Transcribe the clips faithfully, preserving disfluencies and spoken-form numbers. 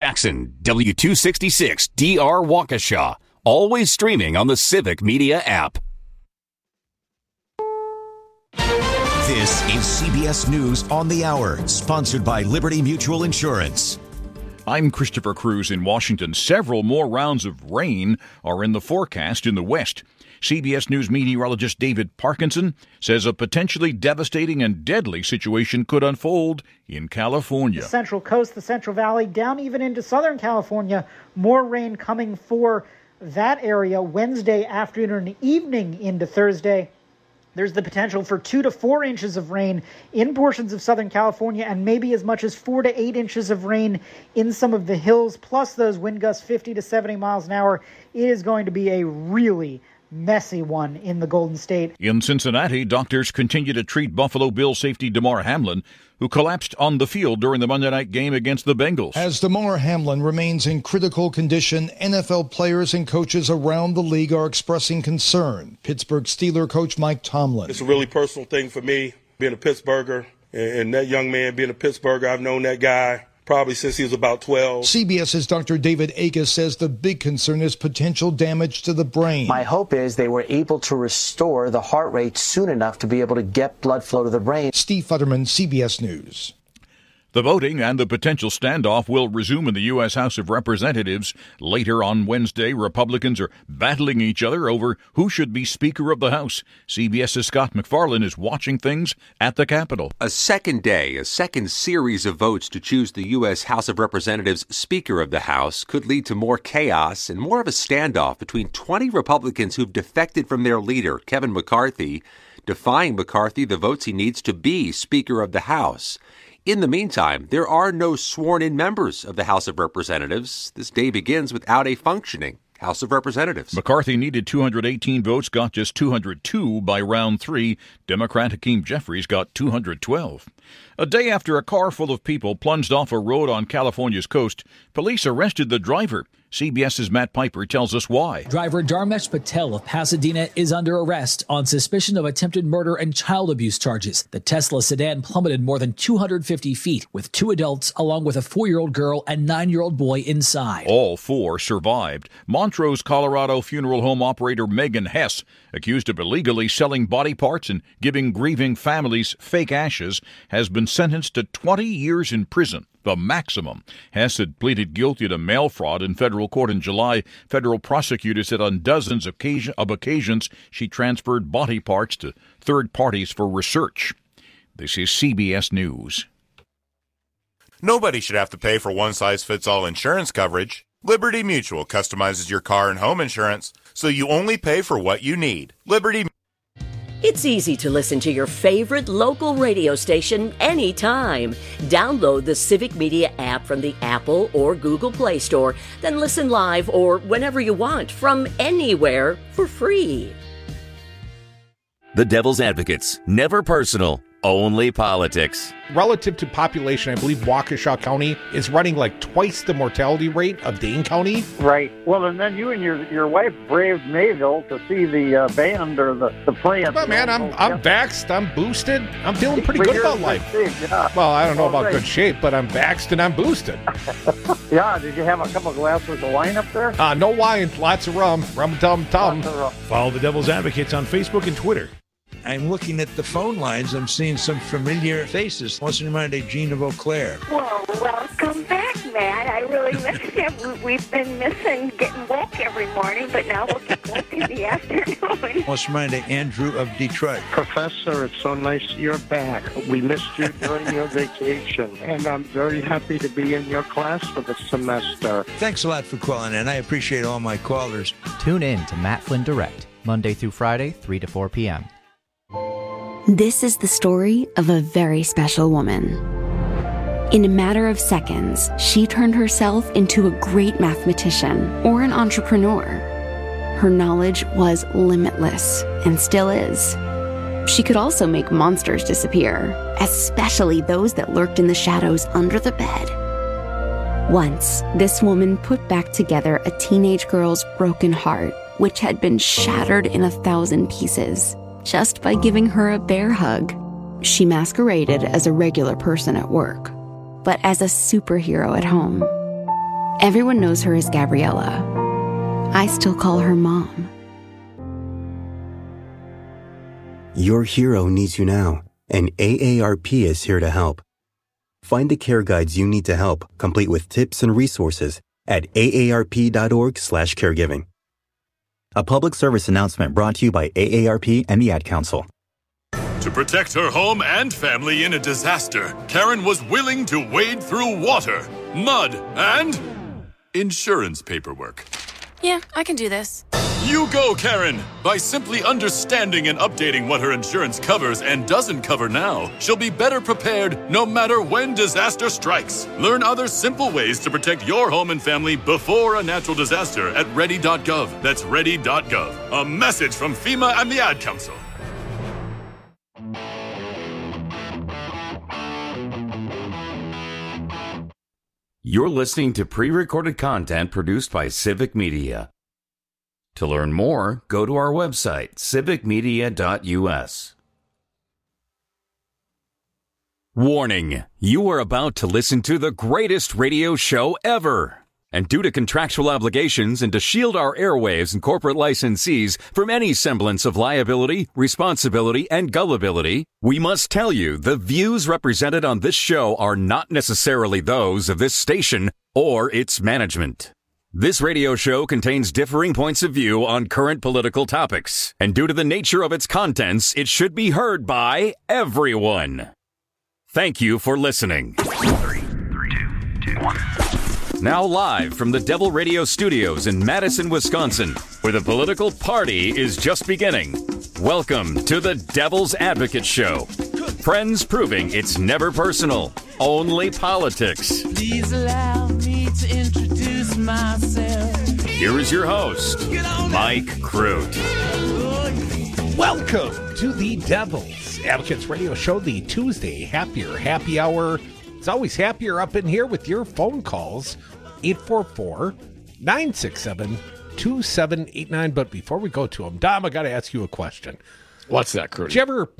Jackson, W two sixty-six D R Waukesha. Always streaming on the Civic Media app. This is C B S News on the Hour, sponsored by Liberty Mutual Insurance. I'm Christopher Cruz in Washington. Several more rounds of rain are in the forecast in the west. C B S News meteorologist David Parkinson says a potentially devastating and deadly situation could unfold in California. The Central Coast, the Central Valley, down even into Southern California. More rain coming for that area Wednesday afternoon and evening into Thursday. There's the potential for two to four inches of rain in portions of Southern California and maybe as much as four to eight inches of rain in some of the hills, plus those wind gusts fifty to seventy miles an hour. It is going to be a really messy one in the Golden State. In Cincinnati, doctors continue to treat Buffalo Bills safety Damar Hamlin, who collapsed on the field during the Monday night game against the Bengals. As Damar Hamlin remains in critical condition, N F L players and coaches around the league are expressing concern. Pittsburgh Steelers coach Mike Tomlin. It's a really personal thing for me, being a Pittsburgher, and that young man being a Pittsburgher. I've known that guy probably since he was about twelve. CBS's Doctor David Akes says the big concern is potential damage to the brain. My hope is they were able to restore the heart rate soon enough to be able to get blood flow to the brain. Steve Futterman, C B S News. The voting and the potential standoff will resume in the U S House of Representatives. Later on Wednesday, Republicans are battling each other over who should be Speaker of the House. CBS's Scott MacFarlane is watching things at the Capitol. A second day, a second series of votes to choose the U S House of Representatives Speaker of the House could lead to more chaos and more of a standoff between twenty Republicans who've defected from their leader, Kevin McCarthy, defying McCarthy the votes he needs to be Speaker of the House. In the meantime, there are no sworn-in members of the House of Representatives. This day begins without a functioning House of Representatives. McCarthy needed two hundred eighteen votes, got just two hundred two by round three. Democrat Hakeem Jeffries got two hundred twelve. A day after a car full of people plunged off a road on California's coast, police arrested the driver. CBS's Matt Piper tells us why. Driver Dharmesh Patel of Pasadena is under arrest on suspicion of attempted murder and child abuse charges. The Tesla sedan plummeted more than two hundred fifty feet with two adults along with a four-year-old girl and nine-year-old boy inside. All four survived. Montrose, Colorado funeral home operator Megan Hess, accused of illegally selling body parts and giving grieving families fake ashes, has been sentenced to twenty years in prison, the maximum. Hess had pleaded guilty to mail fraud in federal court in July. Federal prosecutors said on dozens of, occasion, of occasions she transferred body parts to third parties for research. This is C B S News. Nobody should have to pay for one-size-fits-all insurance coverage. Liberty Mutual customizes your car and home insurance, so you only pay for what you need. Liberty. It's easy to listen to your favorite local radio station anytime. Download the Civic Media app from the Apple or Google Play Store, then listen live or whenever you want from anywhere for free. The Devil's Advocates. Never personal. Only politics. Relative to population, I believe Waukesha County is running like twice the mortality rate of Dane County. Right. Well, and then you and your your wife braved Mayville to see the uh, band or the, the play. But man, I'm I'm vaxxed, I'm boosted, I'm feeling pretty good about life. Shape, yeah. Well, I don't know oh, about right. good shape, but I'm vaxxed and I'm boosted. Yeah, did you have a couple glasses of wine up there? Uh, no wine, lots of rum, rum tum tum. Follow the Devil's Advocates on Facebook and Twitter. I'm looking at the phone lines. I'm seeing some familiar faces. What's in mind, Jean of Eau Claire? Well, welcome back, Matt. I really missed you. We've been missing getting woke every morning, but now we'll get woke in the afternoon. What's in mind, Andrew of Detroit? Professor, it's so nice you're back. We missed you during your vacation, and I'm very happy to be in your class for the semester. Thanks a lot for calling in. I appreciate all my callers. Tune in to Matt Flynn Direct, Monday through Friday, three to four p.m. This is the story of a very special woman. In a matter of seconds, she turned herself into a great mathematician or an entrepreneur. Her knowledge was limitless and still is. She could also make monsters disappear, especially those that lurked in the shadows under the bed. Once, this woman put back together a teenage girl's broken heart, which had been shattered in a thousand pieces. Just by giving her a bear hug. She masqueraded as a regular person at work, but as a superhero at home. Everyone knows her as Gabriella. I still call her Mom. Your hero needs you now, and A A R P is here to help. Find the care guides you need to help, complete with tips and resources at A A R P dot org slash caregiving. A public service announcement brought to you by A A R P and the Ad Council. To protect her home and family in a disaster, Karen was willing to wade through water, mud, and insurance paperwork. Yeah, I can do this. You go, Karen! By simply understanding and updating what her insurance covers and doesn't cover now, she'll be better prepared no matter when disaster strikes. Learn other simple ways to protect your home and family before a natural disaster at ready dot gov. That's ready dot gov. A message from FEMA and the Ad Council. You're listening to pre-recorded content produced by Civic Media. To learn more, go to our website, civic media dot u s. Warning, you are about to listen to the greatest radio show ever. And due to contractual obligations and to shield our airwaves and corporate licensees from any semblance of liability, responsibility, and gullibility, we must tell you the views represented on this show are not necessarily those of this station or its management. This radio show contains differing points of view on current political topics, and due to the nature of its contents, it should be heard by everyone. Thank you for listening. Three, three, two, two, one. Now live from the Devil Radio Studios in Madison, Wisconsin, where the political party is just beginning. Welcome to the Devil's Advocate Show. Friends proving it's never personal, only politics. Please allow me to introduce myself. Here is your host, Mike Crute. Welcome to the Devil's Advocates Radio Show, the Tuesday Happier Happy Hour. It's always happier up in here with your phone calls, eight four four, nine six seven, two seven eight nine. But before we go to them, Dom, I got to ask you a question. What's that, Crudy? Did you ever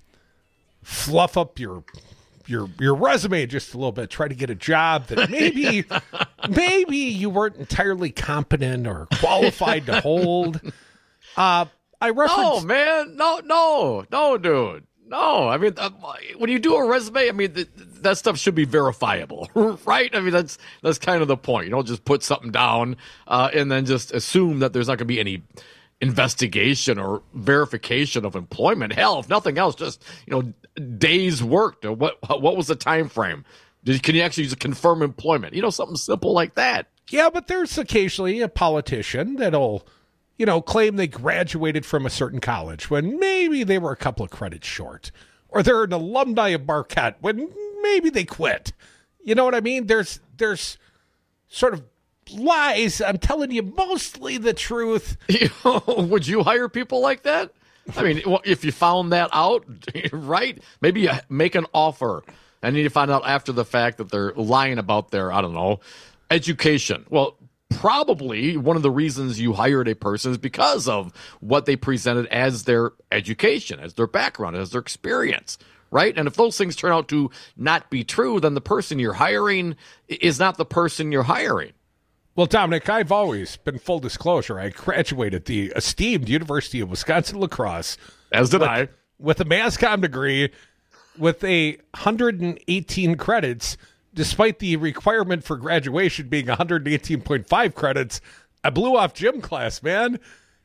fluff up your your your resume just a little bit, try to get a job that maybe maybe you weren't entirely competent or qualified to hold? Uh, I referenced... No, man. No, no, no, dude. No, I mean, uh, when you do a resume, I mean, th- that stuff should be verifiable, right? I mean, that's that's kind of the point. You don't just put something down uh, and then just assume that there's not going to be any investigation or verification of employment. Hell, if nothing else, just, you know, days worked. Or what what was the time frame? Did, can you actually just confirm employment? You know, something simple like that. Yeah, but there's occasionally a politician that'll, you know, claim they graduated from a certain college when maybe they were a couple of credits short. Or they're an alumni of Marquette when maybe they quit. You know what I mean? There's there's sort of lies. I'm telling you mostly the truth. Would you hire people like that? I mean, if you found that out, right? Maybe you make an offer and then you find out after the fact that they're lying about their, I don't know, education. Well, probably one of the reasons you hired a person is because of what they presented as their education, as their background, as their experience, right? And if those things turn out to not be true, then the person you're hiring is not the person you're hiring. Well, Dominic, I've always been full disclosure. I graduated the esteemed University of Wisconsin-La Crosse. As did with, I. With a Mass Comm degree with a one hundred eighteen credits. Despite the requirement for graduation being one hundred eighteen point five credits, I blew off gym class, man.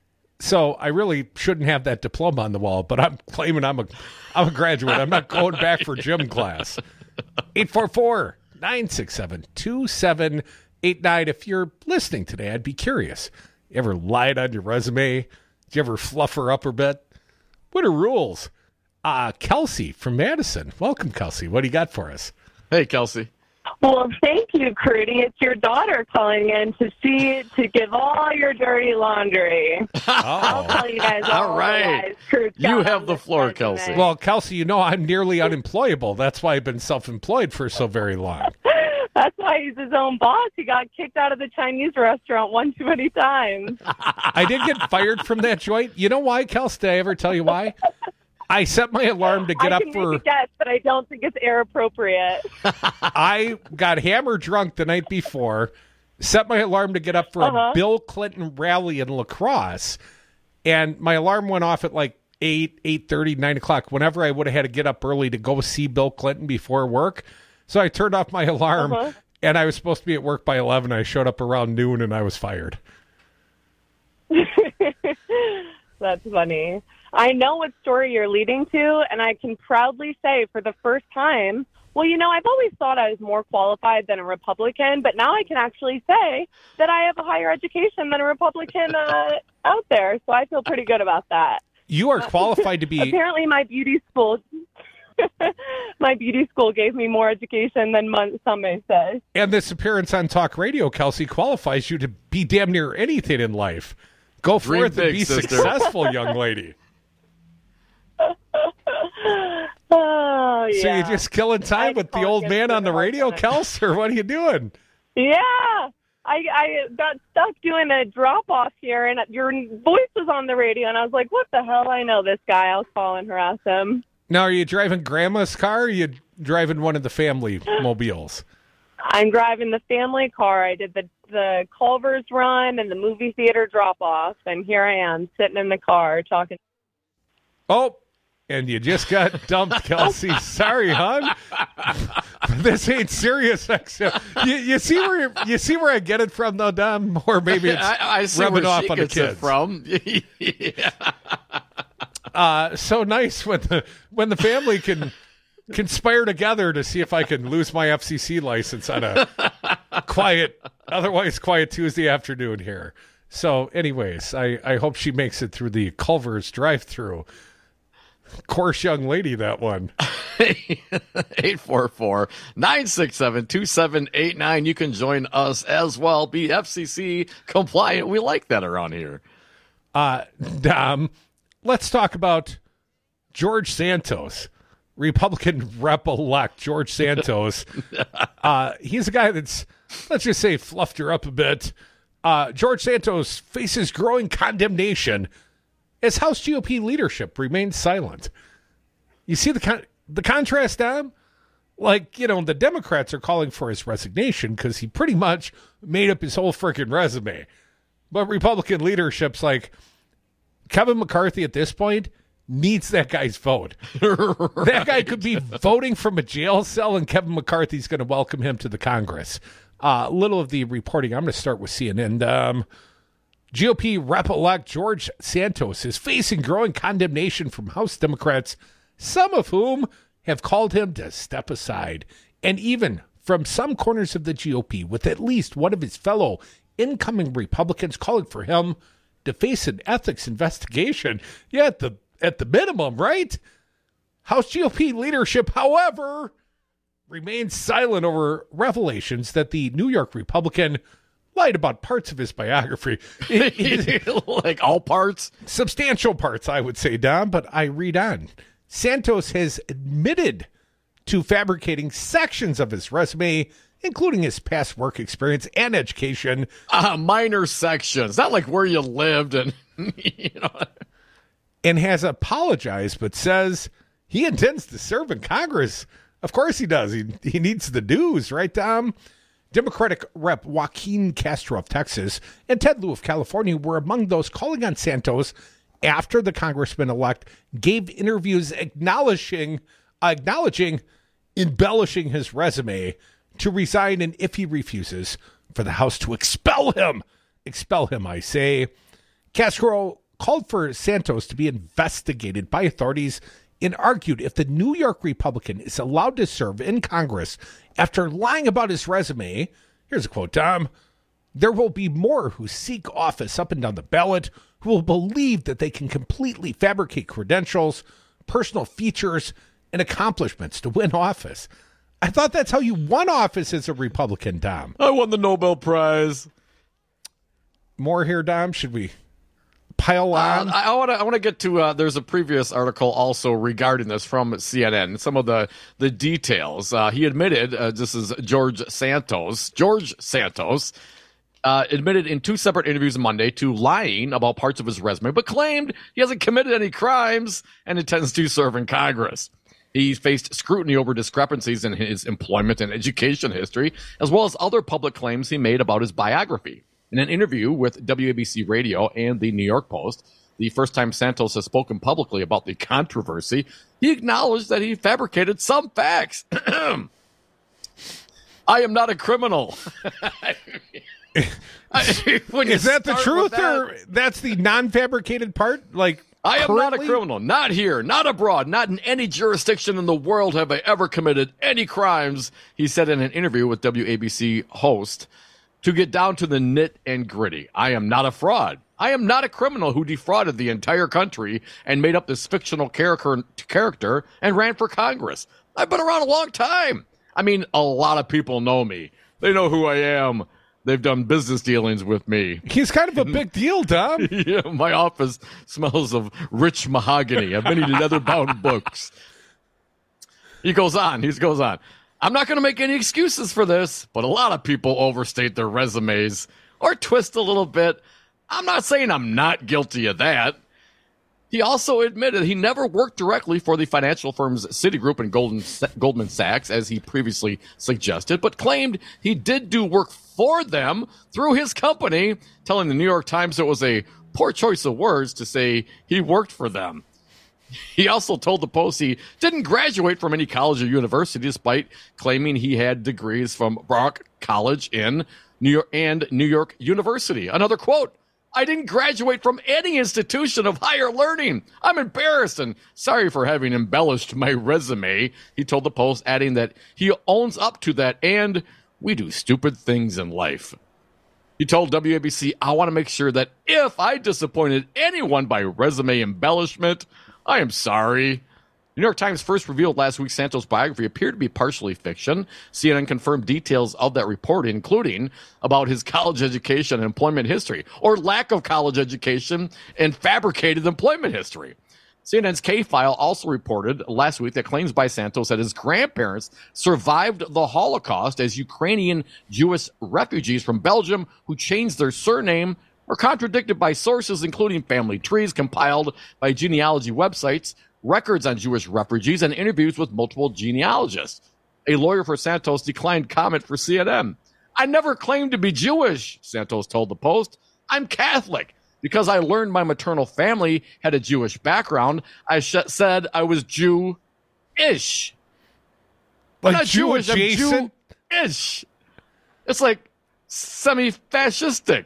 So I really shouldn't have that diploma on the wall, but I'm claiming I'm a I'm a graduate. I'm not going back for gym class. eight four four, nine six seven, two seven eight nine. If you're listening today, I'd be curious. You ever lied on your resume? Did you ever fluff her up a bit? What are rules? Uh, Kelsey from Madison. Welcome, Kelsey. What do you got for us? Hey, Kelsey. Well, thank you, Crudy. It's your daughter calling in to see to give all your dirty laundry. Oh. I'll tell you guys all, all right. Guys, you have the floor, Kelsey. Well, Kelsey, you know I'm nearly unemployable. That's why I've been self-employed for so very long. That's why he's his own boss. He got kicked out of the Chinese restaurant one too many times. I did get fired from that joint. You know why, Kelsey? Did I ever tell you why? I set my alarm to get I up can for... make a guess, but I don't think it's air appropriate. I got hammered drunk the night before, set my alarm to get up for Uh-huh. a Bill Clinton rally in La Crosse, and my alarm went off at like eight, eight thirty, nine o'clock, whenever I would have had to get up early to go see Bill Clinton before work. So I turned off my alarm, Uh-huh. and I was supposed to be at work by eleven. I showed up around noon, and I was fired. That's funny. I know what story you're leading to, and I can proudly say for the first time, well, you know, I've always thought I was more qualified than a Republican, but now I can actually say that I have a higher education than a Republican uh, out there, so I feel pretty good about that. You are qualified to be... Apparently my beauty school... my beauty school gave me more education than mon- some may say. And this appearance on talk radio, Kelsey, qualifies you to be damn near anything in life. Go Dream forth and big, be sister. successful, young lady. Oh, yeah. So you're just killing time I with the can't old get man through on the the radio, whole time. Kels, or what are you doing? Yeah. I, I got stuck doing a drop-off here, and your voice was on the radio, and I was like, what the hell? I know this guy. I'll call and harass him. Now, are you driving Grandma's car, or are you driving one of the family mobiles? I'm driving the family car. I did the, the Culver's run and the movie theater drop-off, and here I am sitting in the car talking. Oh, and you just got dumped, Kelsey. Sorry, hon. This ain't serious. You, you see where you see where I get it from, though, Dom? Or maybe it's I, I see rubbing where off she on the gets it kids. from. Yeah. Uh, so nice when the when the family can conspire together to see if I can lose my F C C license on a quiet, otherwise quiet Tuesday afternoon here. So, anyways, I, I hope she makes it through the Culver's drive-through. Coarse young lady, that one. eight four four, nine six seven, two seven eight nine. You can join us as well. Be F C C compliant. We like that around here. Uh, Dom, let's talk about George Santos, Republican rep-elect George Santos. uh, he's a guy that's, let's just say, fluffed her up a bit. Uh, George Santos faces growing condemnation as House G O P leadership remains silent. You see the con- the contrast, Dom? Like, you know, the Democrats are calling for his resignation because he pretty much made up his whole freaking resume. But Republican leadership's like, Kevin McCarthy at this point needs that guy's vote. Right. That guy could be voting from a jail cell, and Kevin McCarthy's going to welcome him to the Congress. Uh, a little of the reporting. I'm going to start with C N N. Um, G O P Rep-elect George Santos is facing growing condemnation from House Democrats, some of whom have called him to step aside, and even from some corners of the G O P, with at least one of his fellow incoming Republicans calling for him to face an ethics investigation. Yeah, at the at the minimum, right? House G O P leadership, however, remains silent over revelations that the New York Republican lied about parts of his biography. It, it, like all parts? Substantial parts, I would say, Dom, but I read on. Santos has admitted to fabricating sections of his resume, including his past work experience and education. Uh, minor sections, not like where you lived and, you know. And has apologized, but says he intends to serve in Congress. Of course he does. He, he needs the dues, right, Dom? Democratic Rep Joaquin Castro of Texas and Ted Lieu of California were among those calling on Santos after the congressman-elect gave interviews acknowledging, acknowledging, embellishing his resume to resign, and if he refuses, for the House to expel him. Expel him, I say. Castro called for Santos to be investigated by authorities and argued if the New York Republican is allowed to serve in Congress after lying about his resume, here's a quote, Tom, there will be more who seek office up and down the ballot who will believe that they can completely fabricate credentials, personal features, and accomplishments to win office. I thought that's how you won office as a Republican, Dom. I won the Nobel Prize. More here, Dom? Should we pile on? Uh, I want to. I want to get to. Uh, there's a previous article also regarding this from C N N. Some of the the details. Uh, he admitted. Uh, this is George Santos. George Santos uh, admitted in two separate interviews Monday to lying about parts of his resume, but claimed he hasn't committed any crimes and intends to serve in Congress. He faced scrutiny over discrepancies in his employment and education history, as well as other public claims he made about his biography. In an interview with W A B C Radio and the New York Post, the first time Santos has spoken publicly about the controversy, he acknowledged that he fabricated some facts. I am not a criminal. Is that the truth, that, or that's the non-fabricated part? Like, I am currently? not a criminal. Not here, not abroad, not in any jurisdiction in the world have I ever committed any crimes, he said in an interview with W A B C host. To get down to the nit and gritty, I am not a fraud. I am not a criminal who defrauded the entire country and made up this fictional character, character and ran for Congress. I've been around a long time. I mean, a lot of people know me. They know who I am. They've done business dealings with me. He's kind of a big deal, Tom. Yeah, my office smells of rich mahogany. I've many leather-bound books. He goes on. He goes on. I'm not going to make any excuses for this, but a lot of people overstate their resumes or twist a little bit. I'm not saying I'm not guilty of that. He also admitted he never worked directly for the financial firms Citigroup and Golden, Goldman Sachs, as he previously suggested, but claimed he did do work for them through his company, telling the New York Times it was a poor choice of words to say he worked for them. He also told the Post he didn't graduate from any college or university, despite claiming he had degrees from Brock College in New York and New York University. Another quote, I didn't graduate from any institution of higher learning. I'm embarrassed and sorry for having embellished my resume, he told the Post, adding that he owns up to that and we do stupid things in life. He told W A B C, I want to make sure that if I disappointed anyone by resume embellishment, I am sorry. The New York Times first revealed last week Santos' biography appeared to be partially fiction. C N N confirmed details of that report, including about his college education and employment history, or lack of college education and fabricated employment history. C N N's K-File also reported last week that claims by Santos that his grandparents survived the Holocaust as Ukrainian Jewish refugees from Belgium who changed their surname are contradicted by sources including family trees compiled by genealogy websites, records on Jewish refugees, and interviews with multiple genealogists. A lawyer for Santos declined comment for C N N. I never claimed to be Jewish, Santos told the Post. I'm Catholic. Because I learned my maternal family had a Jewish background, I sh- said I was Jew-ish. Like not Jew Jewish, adjacent? I'm Jew-ish. It's like semi-fascistic.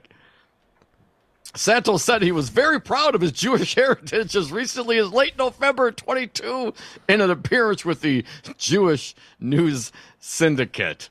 Santos said he was very proud of his Jewish heritage as recently as late November twenty-two in an appearance with the Jewish News Syndicate.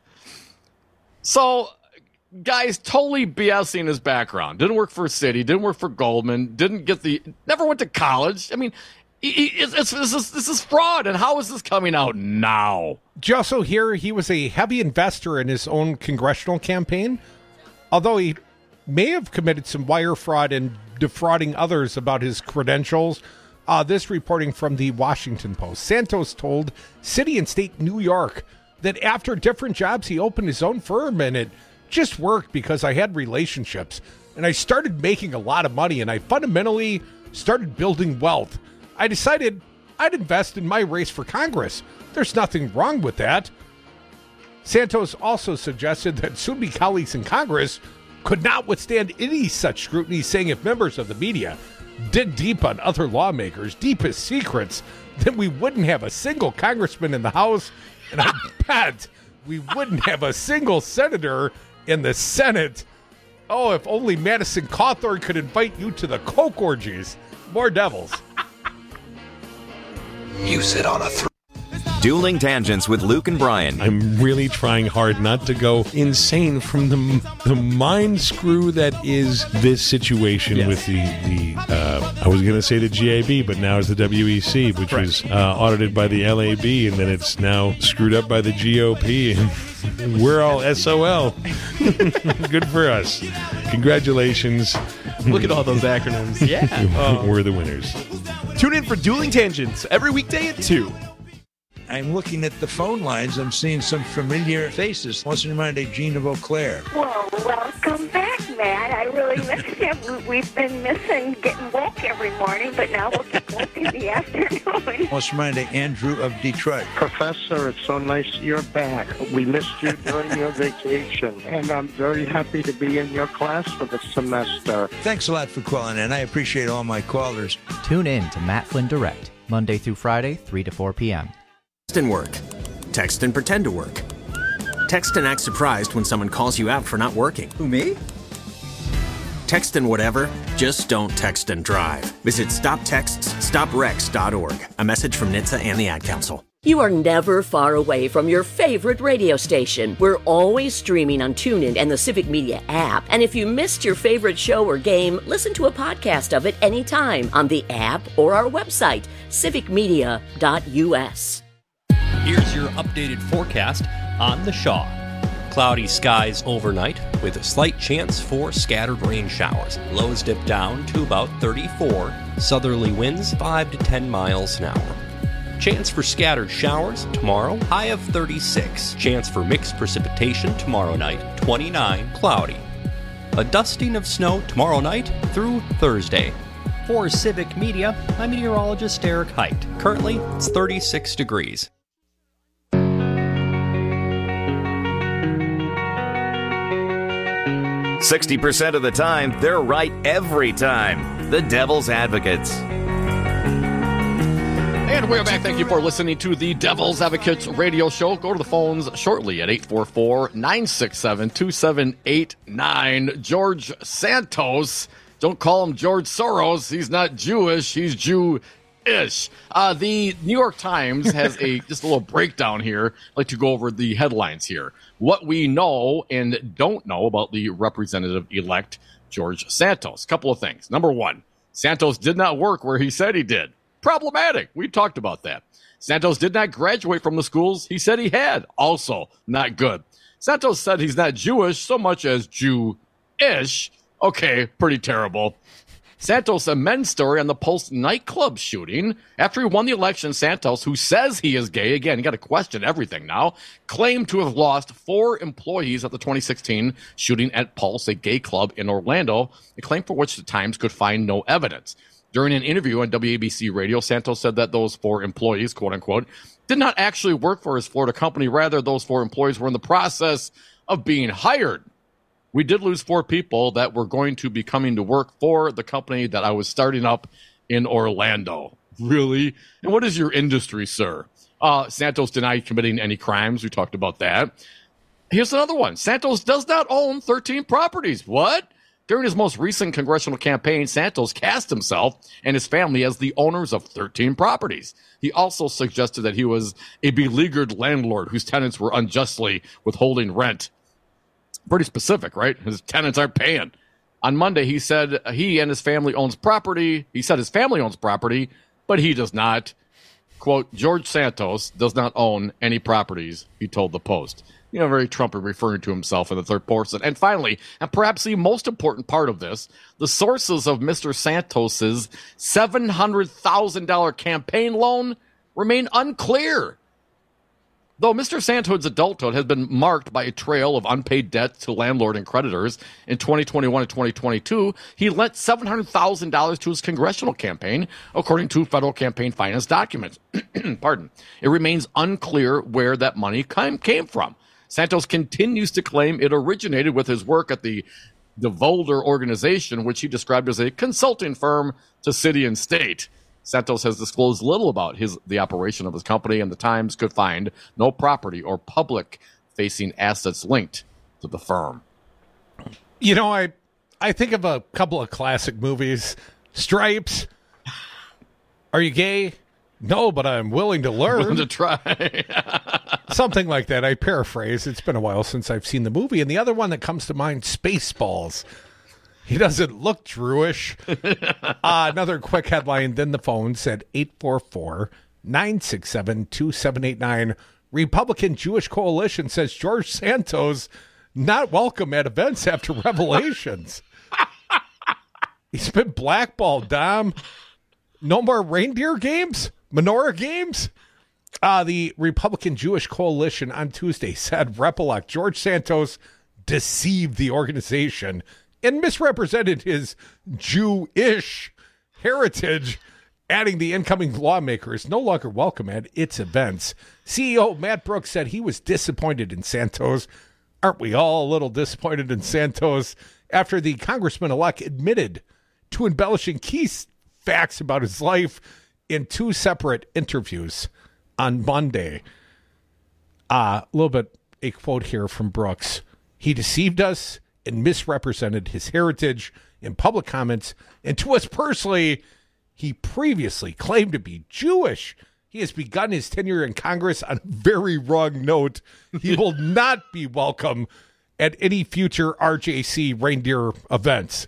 So, guys, totally BSing his background. Didn't work for Citi, didn't work for Goldman, didn't get the, never went to college. I mean, he, he, it's, it's, this, is, this is fraud, and how is this coming out now? Did you also hear he was a heavy investor in his own congressional campaign? Although he may have committed some wire fraud and defrauding others about his credentials. Uh, this reporting from the Washington Post. Santos told City and State New York that after different jobs, he opened his own firm, and it just worked because I had relationships. And I started making a lot of money, and I fundamentally started building wealth. I decided I'd invest in my race for Congress. There's nothing wrong with that. Santos also suggested that soon-be colleagues in Congress could not withstand any such scrutiny, saying if members of the media dig deep on other lawmakers' deepest secrets, then we wouldn't have a single congressman in the House, and I bet we wouldn't have a single senator in the Senate. Oh, if only Madison Cawthorn could invite you to the coke orgies. More devils. You sit on a throne. Dueling Tangents with Luke and Brian. I'm really trying hard not to go insane from the the mind screw that is this situation yes. with the, the uh, I was going to say the G A B, but now it's the W E C, which right. was uh, audited by the L A B, and then it's now screwed up by the G O P, and we're all S O L. Good for us. Congratulations. Look at all those acronyms. Yeah. uh, we're the winners. Tune in for Dueling Tangents every weekday at two. I'm looking at the phone lines. I'm seeing some familiar faces. What's in mind, Jean of Eau Claire? Well, welcome back, Matt. I really miss you. We've been missing getting woke every morning, but now we'll get woke in the afternoon. Let's remind Andrew of Detroit. Professor, it's so nice you're back. We missed you during your vacation, and I'm very happy to be in your class for the semester. Thanks a lot for calling in. I appreciate all my callers. Tune in to Matt Flynn Direct, Monday through Friday, three to four p.m. Text and work. Text and pretend to work. Text and act surprised when someone calls you out for not working. Who, me? Text and whatever, just don't text and drive. Visit stop texts stop wrecks dot org. A message from N H T S A and the Ad Council. You are never far away from your favorite radio station. We're always streaming on TuneIn and the Civic Media app. And if you missed your favorite show or game, listen to a podcast of it anytime on the app or our website, civic media dot u s. Here's your updated forecast on the Shaw. Cloudy skies overnight with a slight chance for scattered rain showers. Lows dip down to about thirty-four. Southerly winds five to ten miles an hour. Chance for scattered showers tomorrow, high of thirty-six. Chance for mixed precipitation tomorrow night, twenty-nine, cloudy. A dusting of snow tomorrow night through Thursday. For Civic Media, I'm meteorologist Eric Height. Currently, it's thirty-six degrees. sixty percent of the time, they're right every time. The Devil's Advocates. And we're back. Thank you for listening to the Devil's Advocates radio show. Go to the phones shortly at eight four four, nine six seven, two seven eight nine. George Santos. Don't call him George Soros. He's not Jewish. He's Jew-ish. Uh, the New York Times has a just a little breakdown here. I'd like to go over the headlines here. What we know and don't know about the representative-elect George Santos. Couple of things. Number one, Santos did not work where he said he did. Problematic. We talked about that. Santos did not graduate from the schools he said he had. Also not good. Santos said he's not Jewish so much as Jew-ish. Okay, pretty terrible. Santos, a men's story on the Pulse nightclub shooting. After he won the election, Santos, who says he is gay, again, you got to question everything now, claimed to have lost four employees at the twenty sixteen shooting at Pulse, a gay club in Orlando, a claim for which the Times could find no evidence. During an interview on W A B C Radio, Santos said that those four employees, quote unquote, did not actually work for his Florida company. Rather, those four employees were in the process of being hired. We did lose four people that were going to be coming to work for the company that I was starting up in Orlando. Really? And what is your industry, sir? Uh, Santos denied committing any crimes. We talked about that. Here's another one. Santos does not own thirteen properties. What? During his most recent congressional campaign, Santos cast himself and his family as the owners of thirteen properties. He also suggested that he was a beleaguered landlord whose tenants were unjustly withholding rent. Pretty specific, right? His tenants aren't paying. On Monday, he said he and his family owns property. He said his family owns property, but he does not. Quote, George Santos does not own any properties, he told the Post. You know, very Trump referring to himself in the third person. And finally, and perhaps the most important part of this, the sources of Mister Santos's seven hundred thousand dollars campaign loan remain unclear. Though Mister Santos' adulthood has been marked by a trail of unpaid debt to landlord and creditors, in twenty twenty-one and twenty twenty-two, he lent seven hundred thousand dollars to his congressional campaign, according to federal campaign finance documents. Pardon. It remains unclear where that money came, came from. Santos continues to claim it originated with his work at the DeVolder organization, which he described as a consulting firm to city and state. Santos has disclosed little about his the operation of his company, and the Times could find no property or public-facing assets linked to the firm. You know, I I think of a couple of classic movies. Stripes. Are you gay? No, but I'm willing to learn. Willing to try. Something like that. I paraphrase. It's been a while since I've seen the movie. And the other one that comes to mind, Spaceballs. He doesn't look Jewish. uh, another quick headline. Then the phone said eight four four, nine six seven, two seven eight nine. Republican Jewish Coalition says George Santos not welcome at events after revelations. He's been blackballed, Dom. No more reindeer games? Menorah games? Uh, the Republican Jewish Coalition on Tuesday said Rep-elect George Santos deceived the organization and misrepresented his Jewish heritage, adding the incoming lawmaker is no longer welcome at its events. C E O Matt Brooks said he was disappointed in Santos. Aren't we all a little disappointed in Santos after the congressman-elect admitted to embellishing key facts about his life in two separate interviews on Monday? Uh, a little bit, a quote here from Brooks. He deceived us and misrepresented his heritage in public comments, and to us personally, he previously claimed to be Jewish. He has begun his tenure in Congress on a very wrong note. He will not be welcome at any future R J C reindeer events.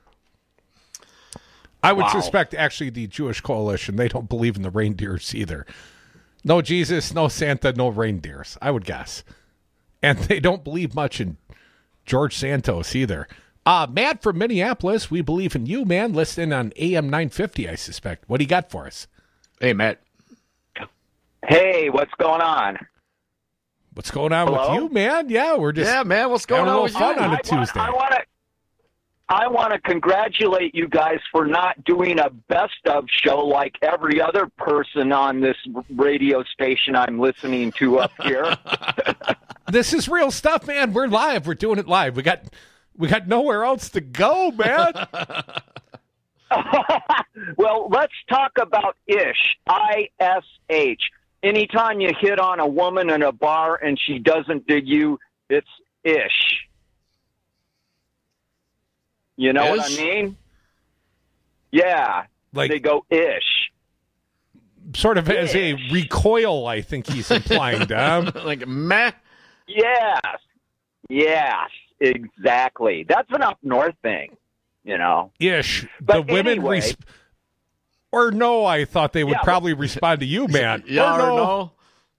I would wow. suspect, actually, the Jewish Coalition, they don't believe in the reindeers either. No Jesus, no Santa, no reindeers, I would guess. And they don't believe much in George Santos either. Uh, Matt from Minneapolis, we believe in you, man. Listening on A M nine fifty, I suspect. What do you got for us? Hey, Matt. Hey, what's going on? What's going on Hello? with you, man? Yeah, we're just yeah, man. What's going on with you? Fun on a I Tuesday. Want, I want to, I want to congratulate you guys for not doing a best of show like every other person on this radio station I'm listening to up here. This is real stuff, man. We're live. We're doing it live. We got, we got nowhere else to go, man. Well, let's talk about ish. I S H. Anytime you hit on a woman in a bar and she doesn't dig you, it's ish. You know ish? What I mean? Yeah. Like, they go ish. Sort of ish. As a recoil, I think he's implying, Dom. Like, meh? Yes. Yes, exactly. That's an up north thing, you know. Ish. But the women... anyway, res- Or no, I thought they would yeah, probably respond to you, man. Yeah or no. Or no.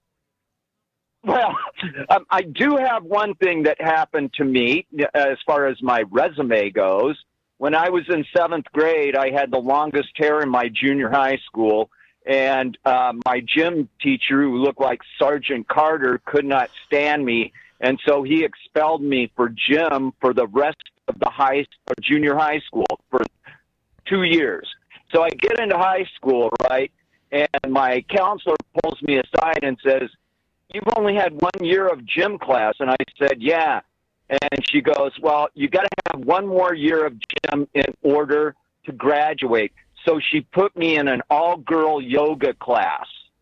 Well, um, I do have one thing that happened to me as far as my resume goes. When I was in seventh grade, I had the longest hair in my junior high school, and uh, my gym teacher, who looked like Sergeant Carter, could not stand me, and so he expelled me for gym for the rest of the high or junior high school for two years. So I get into high school, right, and my counselor pulls me aside and says, "You've only had one year of gym class." And I said, "Yeah." And she goes, "Well, you got to have one more year of gym in order to graduate." So she put me in an all-girl yoga class.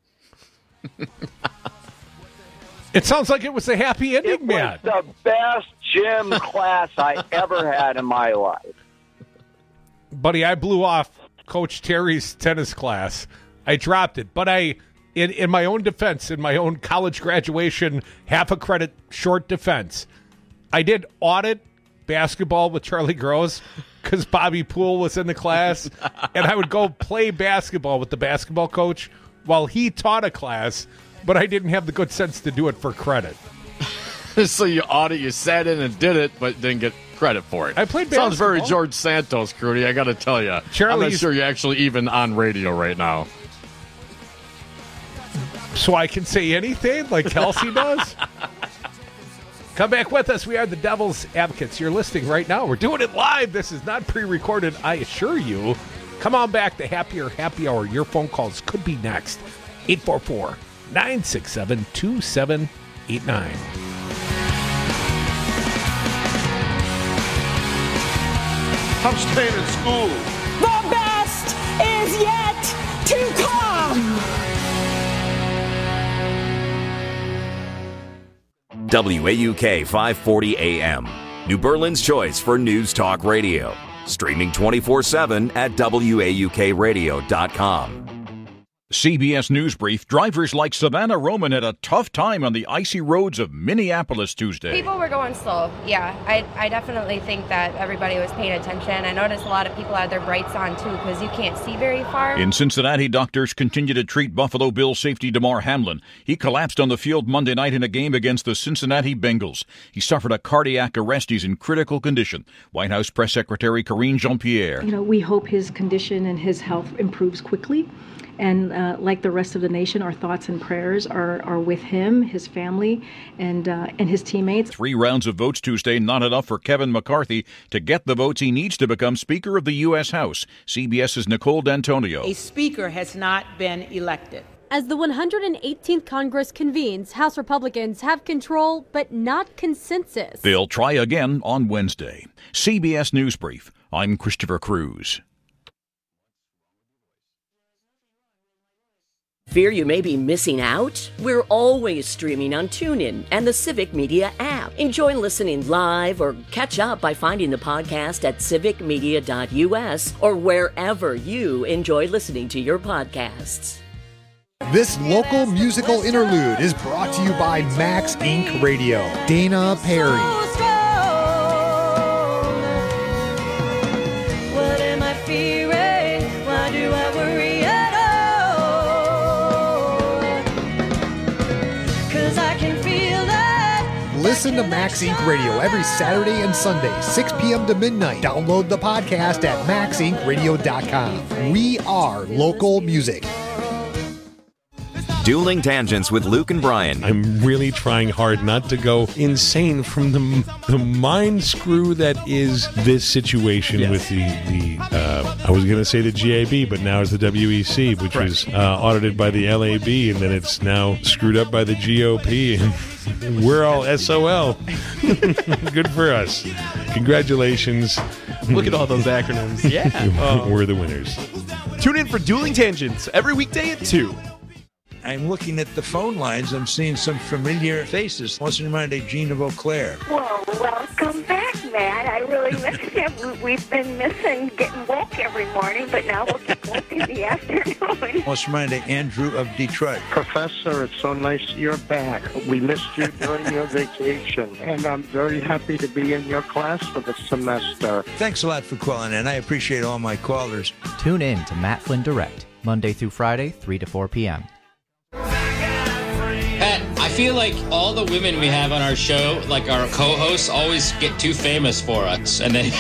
It sounds like it was a happy ending, it man. It was the best gym class I ever had in my life. Buddy, I blew off Coach Terry's tennis class. I dropped it, but I, in, in my own defense, in my own college graduation, half a credit short defense, I did audit basketball with Charlie Gross because Bobby Poole was in the class, and I would go play basketball with the basketball coach while he taught a class, but I didn't have the good sense to do it for credit. So you audit, you sat in and did it, but didn't get credit for it. I played basketball. Sounds very George Santos, Crudy, I got to tell you. I'm not sure you're actually even on radio right now. So I can say anything like Kelsey does? Come back with us. We are the Devil's Advocates. You're listening right now. We're doing it live. This is not pre-recorded, I assure you. Come on back to Happier Happy Hour. Your phone calls could be next. eight four four, nine six seven, two seven eight nine. I'm staying in school. The best is yet to come. W A U K five forty A M, New Berlin's choice for news talk radio. Streaming twenty-four seven at W A U K radio dot com. C B S News Brief, drivers like Savannah Roman had a tough time on the icy roads of Minneapolis Tuesday. People were going slow, yeah. I, I definitely think that everybody was paying attention. I noticed a lot of people had their brights on, too, because you can't see very far. In Cincinnati, doctors continue to treat Buffalo Bills safety Damar Hamlin. He collapsed on the field Monday night in a game against the Cincinnati Bengals. He suffered a cardiac arrest. He's in critical condition. White House Press Secretary Karine Jean-Pierre. You know, we hope his condition and his health improves quickly. And uh, like the rest of the nation, our thoughts and prayers are, are with him, his family, and uh, and his teammates. Three rounds of votes Tuesday, not enough for Kevin McCarthy to get the votes he needs to become Speaker of the U S. House. CBS's Nicole D'Antonio. A speaker has not been elected. As the one hundred eighteenth Congress convenes, House Republicans have control, but not consensus. They'll try again on Wednesday. C B S News Brief. I'm Christopher Cruz. Fear you may be missing out? We're always streaming on TuneIn and the Civic Media app. Enjoy listening live or catch up by finding the podcast at civic media dot u s or wherever you enjoy listening to your podcasts. This local musical interlude is brought to you by Max Incorporated. Radio. Dana Perry. What am I fearing? Why do I worry at all? 'Cause I can feel that. Listen to Max Incorporated. Radio every Saturday and Sunday, six p.m. to midnight. Download the podcast at max inc radio dot com. We are local music. Dueling Tangents with Luke and Brian. I'm really trying hard not to go insane from the the mind screw that is this situation yes. with the, the uh, I was going to say the G A B, but now it's the W E C, which right. was uh, audited by the L A B, and then it's now screwed up by the G O P, and we're all S O L. Good for us. Congratulations. Look at all those acronyms. Yeah. Oh. We're the winners. Tune in for Dueling Tangents every weekday at two. I'm looking at the phone lines. I'm seeing some familiar faces. What's in mind, Jean of Eau Claire? Well, welcome back, Matt. I really miss you. We've been missing getting woke every morning, but now we'll get woke in the afternoon. What's in mind, Andrew of Detroit? Professor, it's so nice you're back. We missed you during your vacation, and I'm very happy to be in your class for the semester. Thanks a lot for calling in. I appreciate all my callers. Tune in to Matt Flynn Direct, Monday through Friday, three to four p.m. Pat, I feel like all the women we have on our show, like our co-hosts, always get too famous for us. And then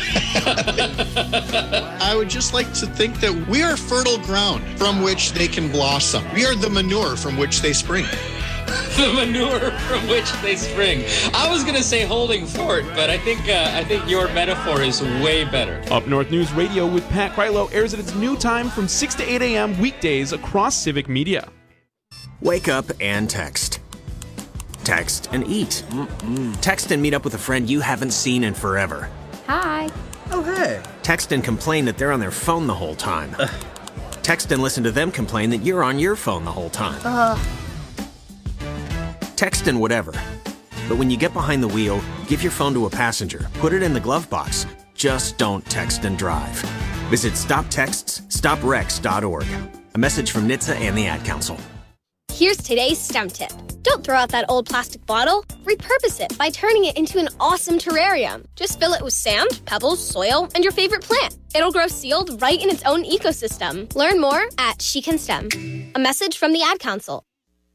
I would just like to think that we are fertile ground from which they can blossom. We are the manure from which they spring. The manure from which they spring. I was going to say holding fort, but I think uh, I think your metaphor is way better. Up North News Radio with Pat Krylo airs at its new time from six to eight a.m. weekdays across Civic Media. Wake up and text. Text and eat. Mm-mm. Text and meet up with a friend you haven't seen in forever. Hi. Oh, hey. Text and complain that they're on their phone the whole time. Ugh. Text and listen to them complain that you're on your phone the whole time. Ugh. Text and whatever. But when you get behind the wheel, give your phone to a passenger. Put it in the glove box. Just don't text and drive. Visit stop texts stop wrecks dot org. A message from N H T S A and the Ad Council. Here's today's STEM tip. Don't throw out that old plastic bottle. Repurpose it by turning it into an awesome terrarium. Just fill it with sand, pebbles, soil, and your favorite plant. It'll grow sealed right in its own ecosystem. Learn more at She Can STEM. A message from the Ad Council.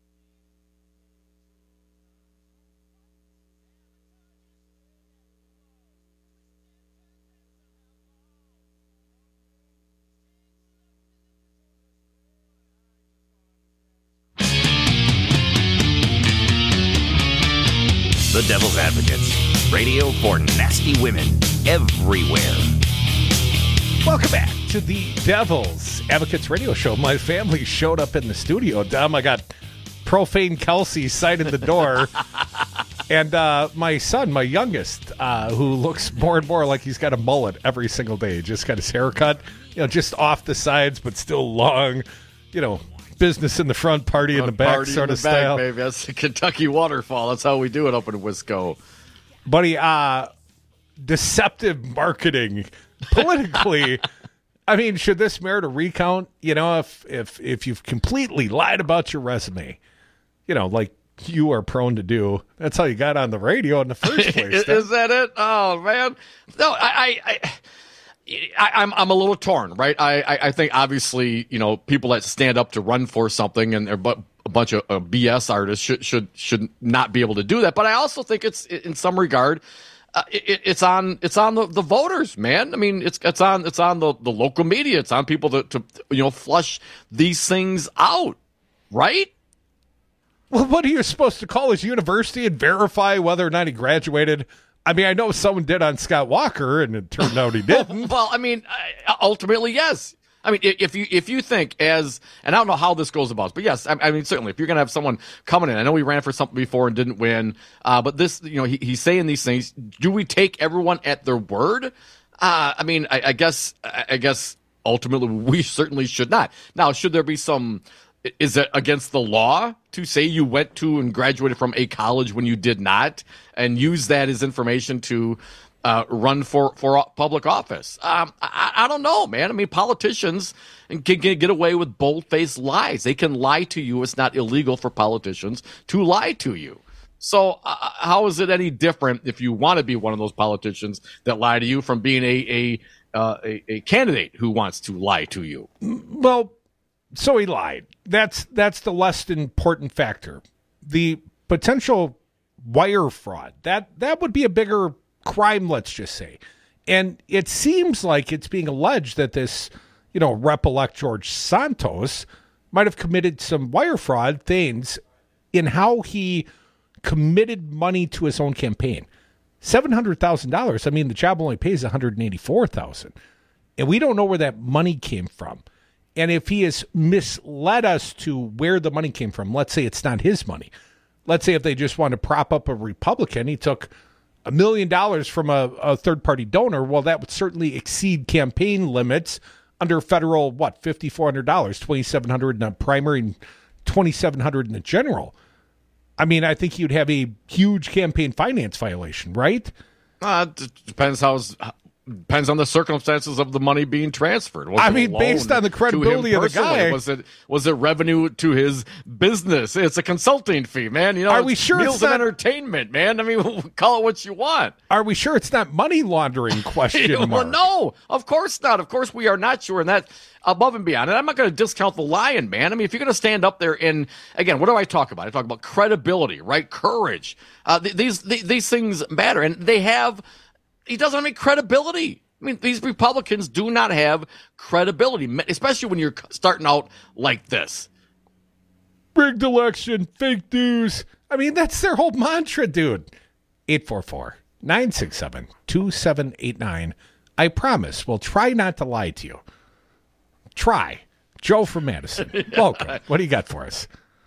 The Devil's Advocates. Radio for nasty women everywhere. Welcome back to the Devil's Advocates radio show. My family showed up in the studio. Dom, I got profane Kelsey signing the door. And uh, my son, my youngest, uh, who looks more and more like he's got a mullet every single day. Just got his hair cut, you know, just off the sides, but still long, you know, business in the front, party in the back party sort in of the back, style. Baby. That's the Kentucky waterfall. That's how we do it up in Wisco. Buddy, uh, deceptive marketing politically. I mean, should this merit a recount? You know, if if if you've completely lied about your resume, you know, like you are prone to do. That's how you got on the radio in the first place. is, is that it? Oh man, no, I. I, I I, I'm I'm a little torn, right? I, I, I think obviously, you know, people that stand up to run for something and they're but a bunch of uh, B S artists should should should not be able to do that. But I also think it's in some regard uh, it, it's on it's on the, the voters, man. I mean, it's it's on it's on the, the local media. It's on people to, to you know flush these things out, right? Well, what are you supposed to call his university and verify whether or not he graduated? I mean, I know someone did on Scott Walker, and it turned out he didn't. Well, I mean, ultimately, yes. I mean, if you if you think as, and I don't know how this goes about, but yes, I, I mean, certainly, if you're going to have someone coming in, I know he ran for something before and didn't win, uh, but this, you know, he, he's saying these things. Do we take everyone at their word? Uh, I mean, I, I guess, I guess ultimately we certainly should not. Now, should there be some? Is it against the law to say you went to and graduated from a college when you did not, and use that as information to uh, run for, for public office? Um, I, I don't know, man. I mean, politicians can, can get away with bold-faced lies. They can lie to you. It's not illegal for politicians to lie to you. So uh, how is it any different if you want to be one of those politicians that lie to you from being a a, uh, a, a candidate who wants to lie to you? Well, so he lied. That's that's the less important factor. The potential wire fraud, that that would be a bigger crime, let's just say. And it seems like it's being alleged that this, you know, Rep-elect George Santos might have committed some wire fraud things in how he committed money to his own campaign. seven hundred thousand dollars. I mean, the job only pays one hundred eighty-four thousand dollars. And we don't know where that money came from. And if he has misled us to where the money came from, let's say it's not his money. Let's say if they just want to prop up a Republican, he took a million dollars from a, a third-party donor, well, that would certainly exceed campaign limits under federal, what, five thousand four hundred dollars, two thousand seven hundred dollars in a primary and two thousand seven hundred dollars in a general. I mean, I think you'd have a huge campaign finance violation, right? Uh, it depends how... Depends on the circumstances of the money being transferred. Was I mean, based on the credibility of the guy, was it was it revenue to his business? It's a consulting fee, man. You know, are we sure meals it's not of entertainment, man? I mean, call it what you want. Are we sure it's not money laundering? Question well, mark. No, of course not. Of course we are not sure, and that above and beyond. And I'm not going to discount the lying, man. I mean, if you're going to stand up there and again, what do I talk about? I talk about credibility, right? Courage. Uh, th- these th- these things matter, and they have. He doesn't have any credibility. I mean, these Republicans do not have credibility, especially when you're starting out like this. Rigged election, fake news. I mean, that's their whole mantra, dude. eight four four, nine six seven, two seven eight nine. I promise we'll try not to lie to you. Try. Joe from Madison. Welcome. What do you got for us?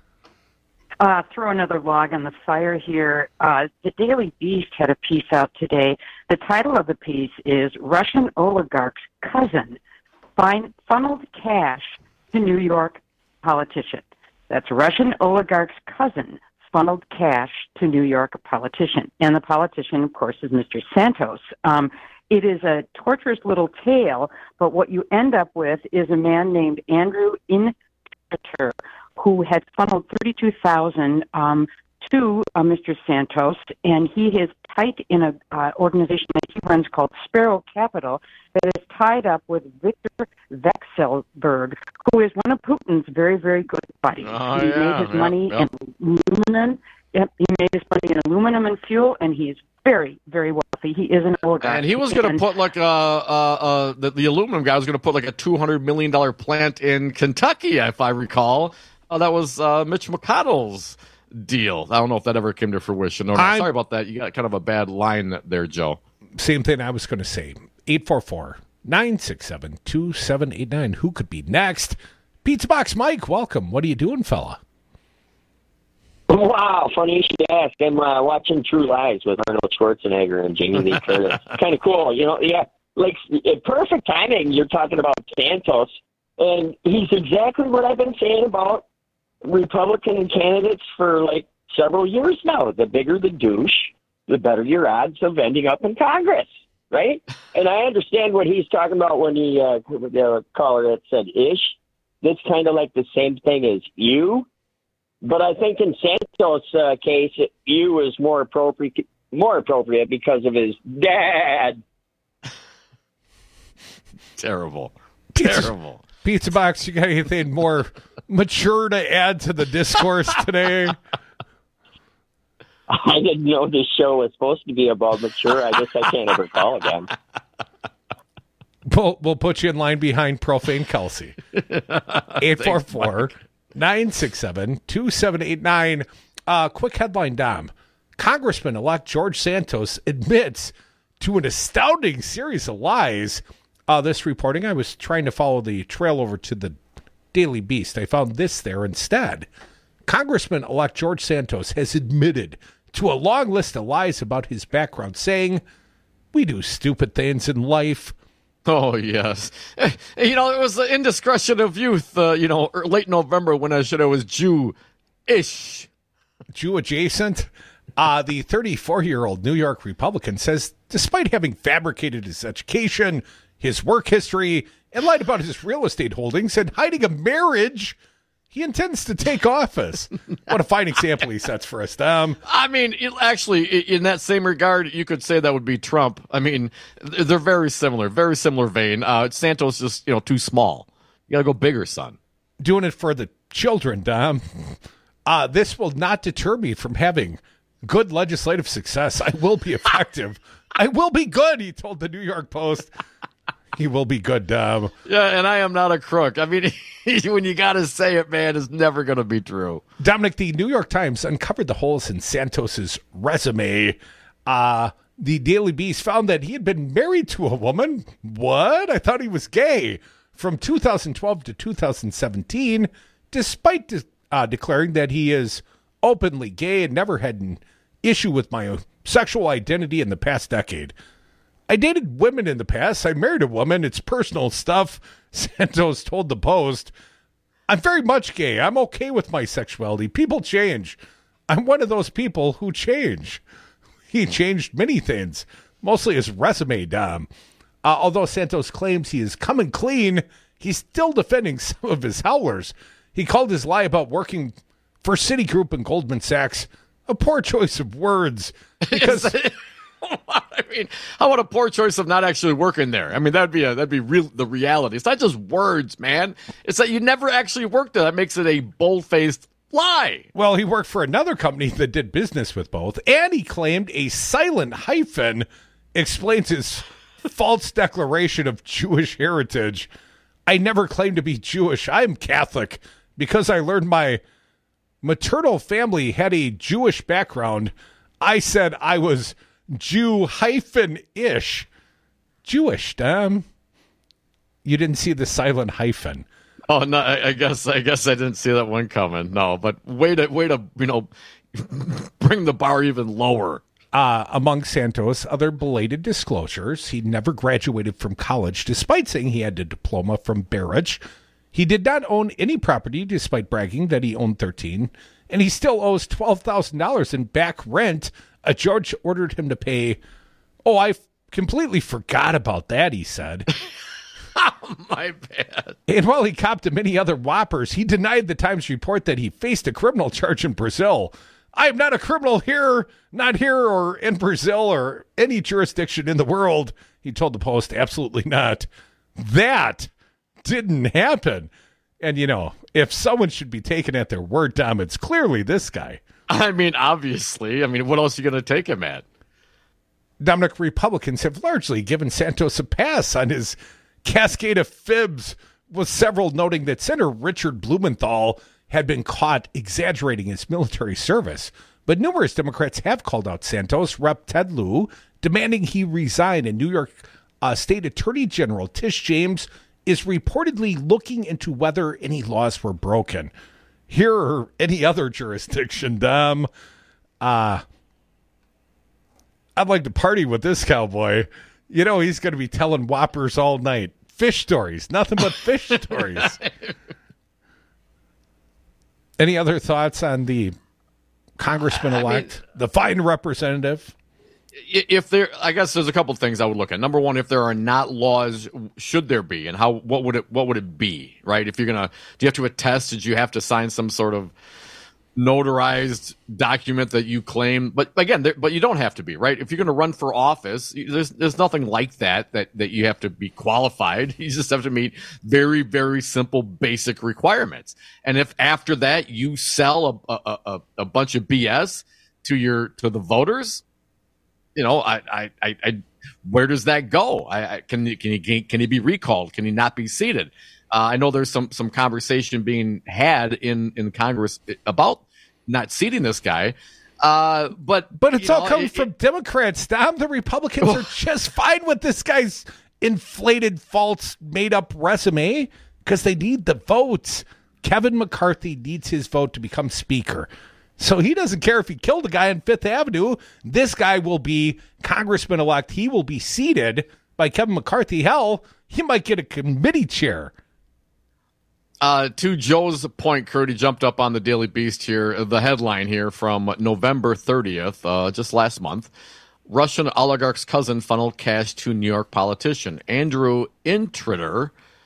Uh, throw another log on the fire here. Uh, the Daily Beast had a piece out today. The title of the piece is Russian Oligarch's Cousin fin- Funneled Cash to New York Politician. That's Russian Oligarch's Cousin Funneled Cash to New York Politician. And the politician, of course, is Mister Santos. Um, it is a torturous little tale, but what you end up with is a man named Andrew Inter, who had funneled thirty-two thousand dollars um, to uh, Mister Santos, and he is tied in an uh, organization that he runs called Sparrow Capital that is tied up with Victor Vekselberg, who is one of Putin's very, very good buddies. Oh, he yeah, made his yeah, money yeah. in aluminum. Yep, he made his money in aluminum and fuel, and he is very, very wealthy. He is an oligarch. And he was going to put like a, uh, uh, the, the aluminum guy was going to put like a two hundred million dollars plant in Kentucky, if I recall. Uh, that was uh, Mitch McConnell's deal. I don't know if that ever came to fruition. No, no, sorry about that. You got kind of a bad line there, Joe. Same thing I was going to say. eight four four, nine six seven, two seven eight nine. Who could be next? Pizza Box Mike, welcome. What are you doing, fella? Wow, funny you should ask. I'm uh, watching True Lies with Arnold Schwarzenegger and Jamie Lee Curtis. Kind of cool, you know. Yeah, like perfect timing. You're talking about Santos, and he's exactly what I've been saying about Republican candidates for like several years now. The bigger the douche, the better your odds of ending up in Congress, right? And I understand what he's talking about when he uh, the caller that said ish. That's kind of like the same thing as you. But I think in Santos' uh, case, you is more appropriate, more appropriate because of his dad. Terrible, Pizza, terrible. Pizza Box, you got anything more mature to add to the discourse today? I didn't know this show was supposed to be about mature. I guess I can't ever call again. We'll, we'll put you in line behind Profane Kelsey. eight four four, nine six seven, two seven eight nine. Uh, quick headline, Dom. Congressman-elect George Santos admits to an astounding series of lies. Uh, this reporting, I was trying to follow the trail over to the Daily Beast. I found this there instead. Congressman-elect George Santos has admitted to a long list of lies about his background, saying, "We do stupid things in life." Oh, yes. You know, it was the indiscretion of youth, uh, you know, late November when I should have was Jew-ish. Jew-adjacent? Uh, the thirty-four-year-old New York Republican says despite having fabricated his education, his work history, and lied about his real estate holdings and hiding a marriage, he intends to take office. What a fine example he sets for us, Dom. I mean, it, actually, in that same regard, you could say that would be Trump. I mean, they're very similar, very similar vein. Uh, Santos just, you know, too small. You got to go bigger, son. Doing it for the children, Dom. Uh, this will not deter me from having good legislative success. I will be effective. I will be good, he told the New York Post. He will be good, Dom. Yeah, and I am not a crook. I mean, when you got to say it, man, it's never going to be true. Dominic, the New York Times uncovered the holes in Santos's resume. Uh, the Daily Beast found that he had been married to a woman. What? I thought he was gay. From two thousand twelve to two thousand seventeen, despite de- uh, declaring that he is openly gay and never had an issue with my sexual identity in the past decade. I dated women in the past. I married a woman. It's personal stuff, Santos told the Post. I'm very much gay. I'm okay with my sexuality. People change. I'm one of those people who change. He changed many things, mostly his resume, Dom. Uh, although Santos claims he is coming clean, he's still defending some of his howlers. He called his lie about working for Citigroup and Goldman Sachs a poor choice of words. Because I mean, how about a poor choice of not actually working there? I mean, that'd be a, that'd be real. The reality. It's not just words, man. It's that you never actually worked there. That makes it a bold-faced lie. Well, he worked for another company that did business with both, and he claimed a silent hyphen explains his false declaration of Jewish heritage. I never claimed to be Jewish. I'm Catholic because I learned my maternal family had a Jewish background. I said I was Jew hyphen ish. Jewish, damn. You didn't see the silent hyphen. Oh no, I, I guess I guess I didn't see that one coming. No, but way to way to you know bring the bar even lower. Uh, among Santos' other belated disclosures, he never graduated from college, despite saying he had a diploma from Barrage. He did not own any property, despite bragging that he owned thirteen, and he still owes twelve thousand dollars in back rent. A judge ordered him to pay. Oh, I f- completely forgot about that, he said. Oh, my bad. And while he copped to many other whoppers, he denied the Times report that he faced a criminal charge in Brazil. I am not a criminal here, not here or in Brazil or any jurisdiction in the world, he told the Post. Absolutely not. That didn't happen. And, you know, if someone should be taken at their word, Tom, it's clearly this guy. I mean, obviously. I mean, what else are you going to take him at? Dominic, Republicans have largely given Santos a pass on his cascade of fibs, with several noting that Senator Richard Blumenthal had been caught exaggerating his military service. But numerous Democrats have called out Santos. Representative Ted Lieu demanding he resign, and New York uh, State Attorney General Tish James is reportedly looking into whether any laws were broken. Here or any other jurisdiction, Dom. Uh, I'd like to party with this cowboy. You know, he's going to be telling whoppers all night. Fish stories. Nothing but fish stories. Any other thoughts on the congressman-elect, I mean, the fine representative? If there, I guess there's a couple of things I would look at. Number one, if there are not laws, should there be, and how? What would it? What would it be? Right? If you're gonna, do you have to attest? Did you have to sign some sort of notarized document that you claim? But again, there, but you don't have to be, right? If you're going to run for office, there's there's nothing like that that that you have to be qualified. You just have to meet very very simple basic requirements. And if after that you sell a a, a, a bunch of B S, to your to the voters, you know, I, I, I, I where does that go? I, I can can he can he be recalled? Can he not be seated? Uh, I know there's some some conversation being had in in Congress about not seating this guy. Uh, but but it's all know, coming it, from Democrats. Tom, the Republicans are just fine with this guy's inflated, false, made-up resume because they need the votes. Kevin McCarthy needs his vote to become speaker. So he doesn't care if he killed a guy on Fifth Avenue. This guy will be congressman-elect. He will be seated by Kevin McCarthy. Hell, he might get a committee chair. Uh, to Joe's point, Kurt, he jumped up on the Daily Beast here. The headline here from November thirtieth, uh, just last month. Russian oligarch's cousin funneled cash to New York politician. Andrew Intritter,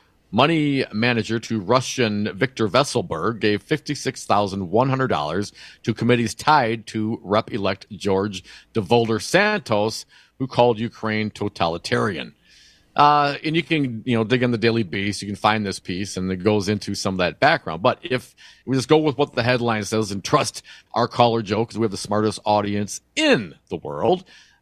money manager to Russian Viktor Vesselberg, gave fifty-six thousand one hundred dollars to committees tied to Rep-elect George DeVolder Santos, who called Ukraine totalitarian. Uh, and you can, you know, dig in the Daily Beast. You can find this piece, and it goes into some of that background. But if we just go with what the headline says and trust our caller, Joe, because we have the smartest audience in the world,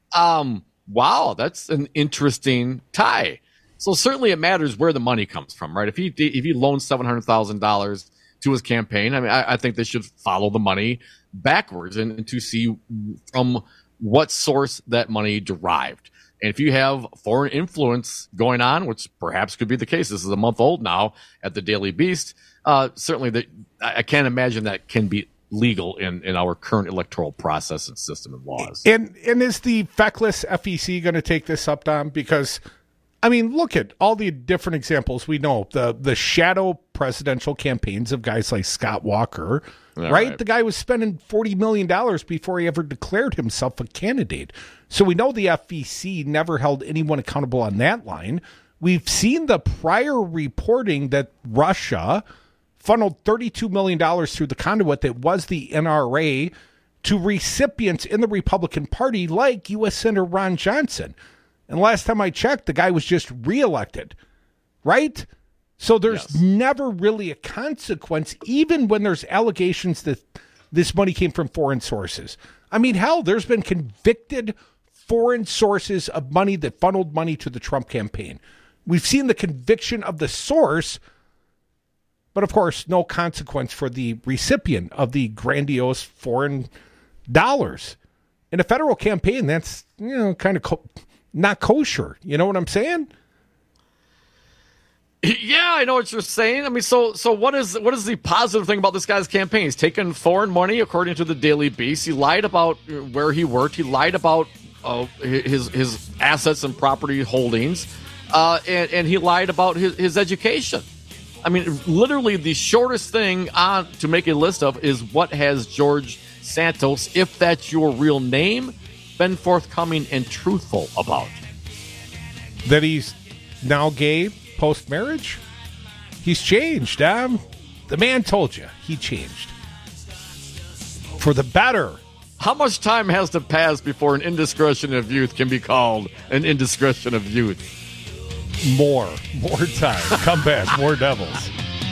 um, wow, that's an interesting tie. So certainly it matters where the money comes from, right? If he if he loans seven hundred thousand dollars to his campaign, I mean, I, I think they should follow the money backwards and, and to see from what source that money derived. And if you have foreign influence going on, which perhaps could be the case, this is a month old now at the Daily Beast, uh, certainly that I can't imagine that can be legal in, in our current electoral process and system and laws. And and is the feckless F E C going to take this up, Dom? Because, I mean, look at all the different examples we know. The the shadow presidential campaigns of guys like Scott Walker, Yeah, right? right? The guy was spending forty million dollars before he ever declared himself a candidate. So we know the F E C never held anyone accountable on that line. We've seen the prior reporting that Russia funneled thirty-two million dollars through the conduit that was the N R A to recipients in the Republican Party like U S Senator Ron Johnson. And last time I checked, the guy was just reelected, right? So there's yes. never really a consequence, even when there's allegations that this money came from foreign sources. I mean, hell, there's been convicted foreign sources of money that funneled money to the Trump campaign. We've seen the conviction of the source, but of course, no consequence for the recipient of the grandiose foreign dollars. In a federal campaign, that's, you know, kind of co- not kosher. You know what I'm saying? Yeah, I know what you're saying. I mean, so so what is what is the positive thing about this guy's campaign? He's taken foreign money, according to the Daily Beast. He lied about where he worked. He lied about uh, his his assets and property holdings, uh, and and he lied about his, his education. I mean, literally, the shortest thing on to make a list of is what has George Santos, if that's your real name, been forthcoming and truthful about? That he's now gay post-marriage? He's changed, um, the man told you he changed. For the better. How much time has to pass before an indiscretion of youth can be called an indiscretion of youth? More. More time. Come back. More Devils.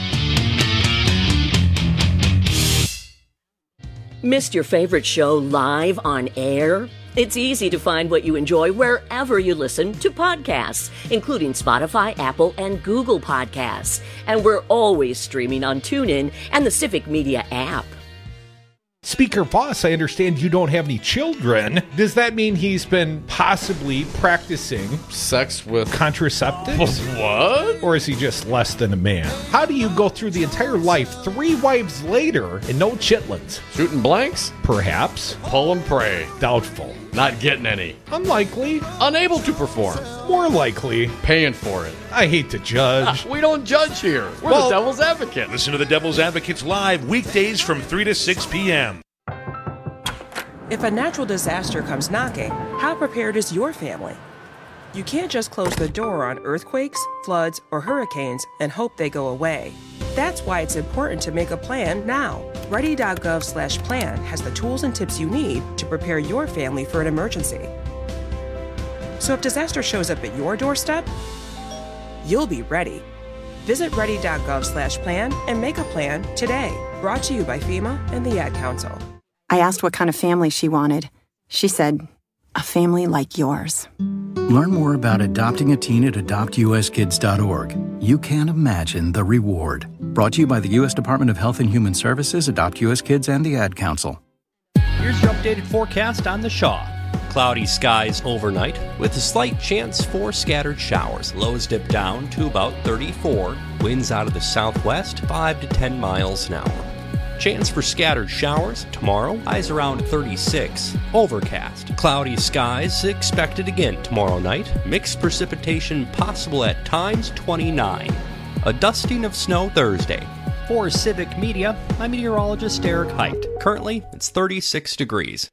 Missed your favorite show live on air? It's easy to find what you enjoy wherever you listen to podcasts, including Spotify, Apple, and Google Podcasts. And we're always streaming on TuneIn and the Civic Media app. Speaker Voss, I understand you don't have any children. Does that mean he's been possibly practicing sex with contraceptives? What? Or is he just less than a man? How do you go through the entire life three wives later and no chitlins? Shooting blanks? Perhaps. Pull and pray. Doubtful. Not getting any. Unlikely. Unable to perform. More likely. Paying for it. I hate to judge. Uh, we don't judge here. We're well, the Devil's Advocate. Listen to the Devil's Advocates live weekdays from three to six p.m. If a natural disaster comes knocking, how prepared is your family? You can't just close the door on earthquakes, floods, or hurricanes and hope they go away. That's why it's important to make a plan now. Ready.gov slash plan has the tools and tips you need to prepare your family for an emergency. So if disaster shows up at your doorstep, you'll be ready. Visit ready.gov slash plan and make a plan today. Brought to you by FEMA and the Ad Council. I asked what kind of family she wanted. She said, a family like yours. Learn more about adopting a teen at adopt u s kids dot org. You can't imagine the reward. Brought to you by the U S Department of Health and Human Services, Adopt U S Kids, and the Ad Council. Here's your updated forecast on the Shaw. Cloudy skies overnight with a slight chance for scattered showers. Lows dip down to about thirty-four. Winds out of the southwest, five to ten miles an hour. Chance for scattered showers tomorrow, highs around thirty-six. Overcast. Cloudy skies expected again tomorrow night. Mixed precipitation possible at times, twenty-nine. A dusting of snow Thursday. For Civic Media, I'm meteorologist Eric Height. Currently, it's thirty-six degrees.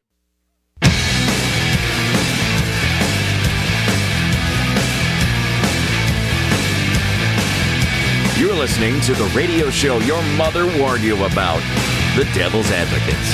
You're listening to the radio show your mother warned you about, The Devil's Advocates.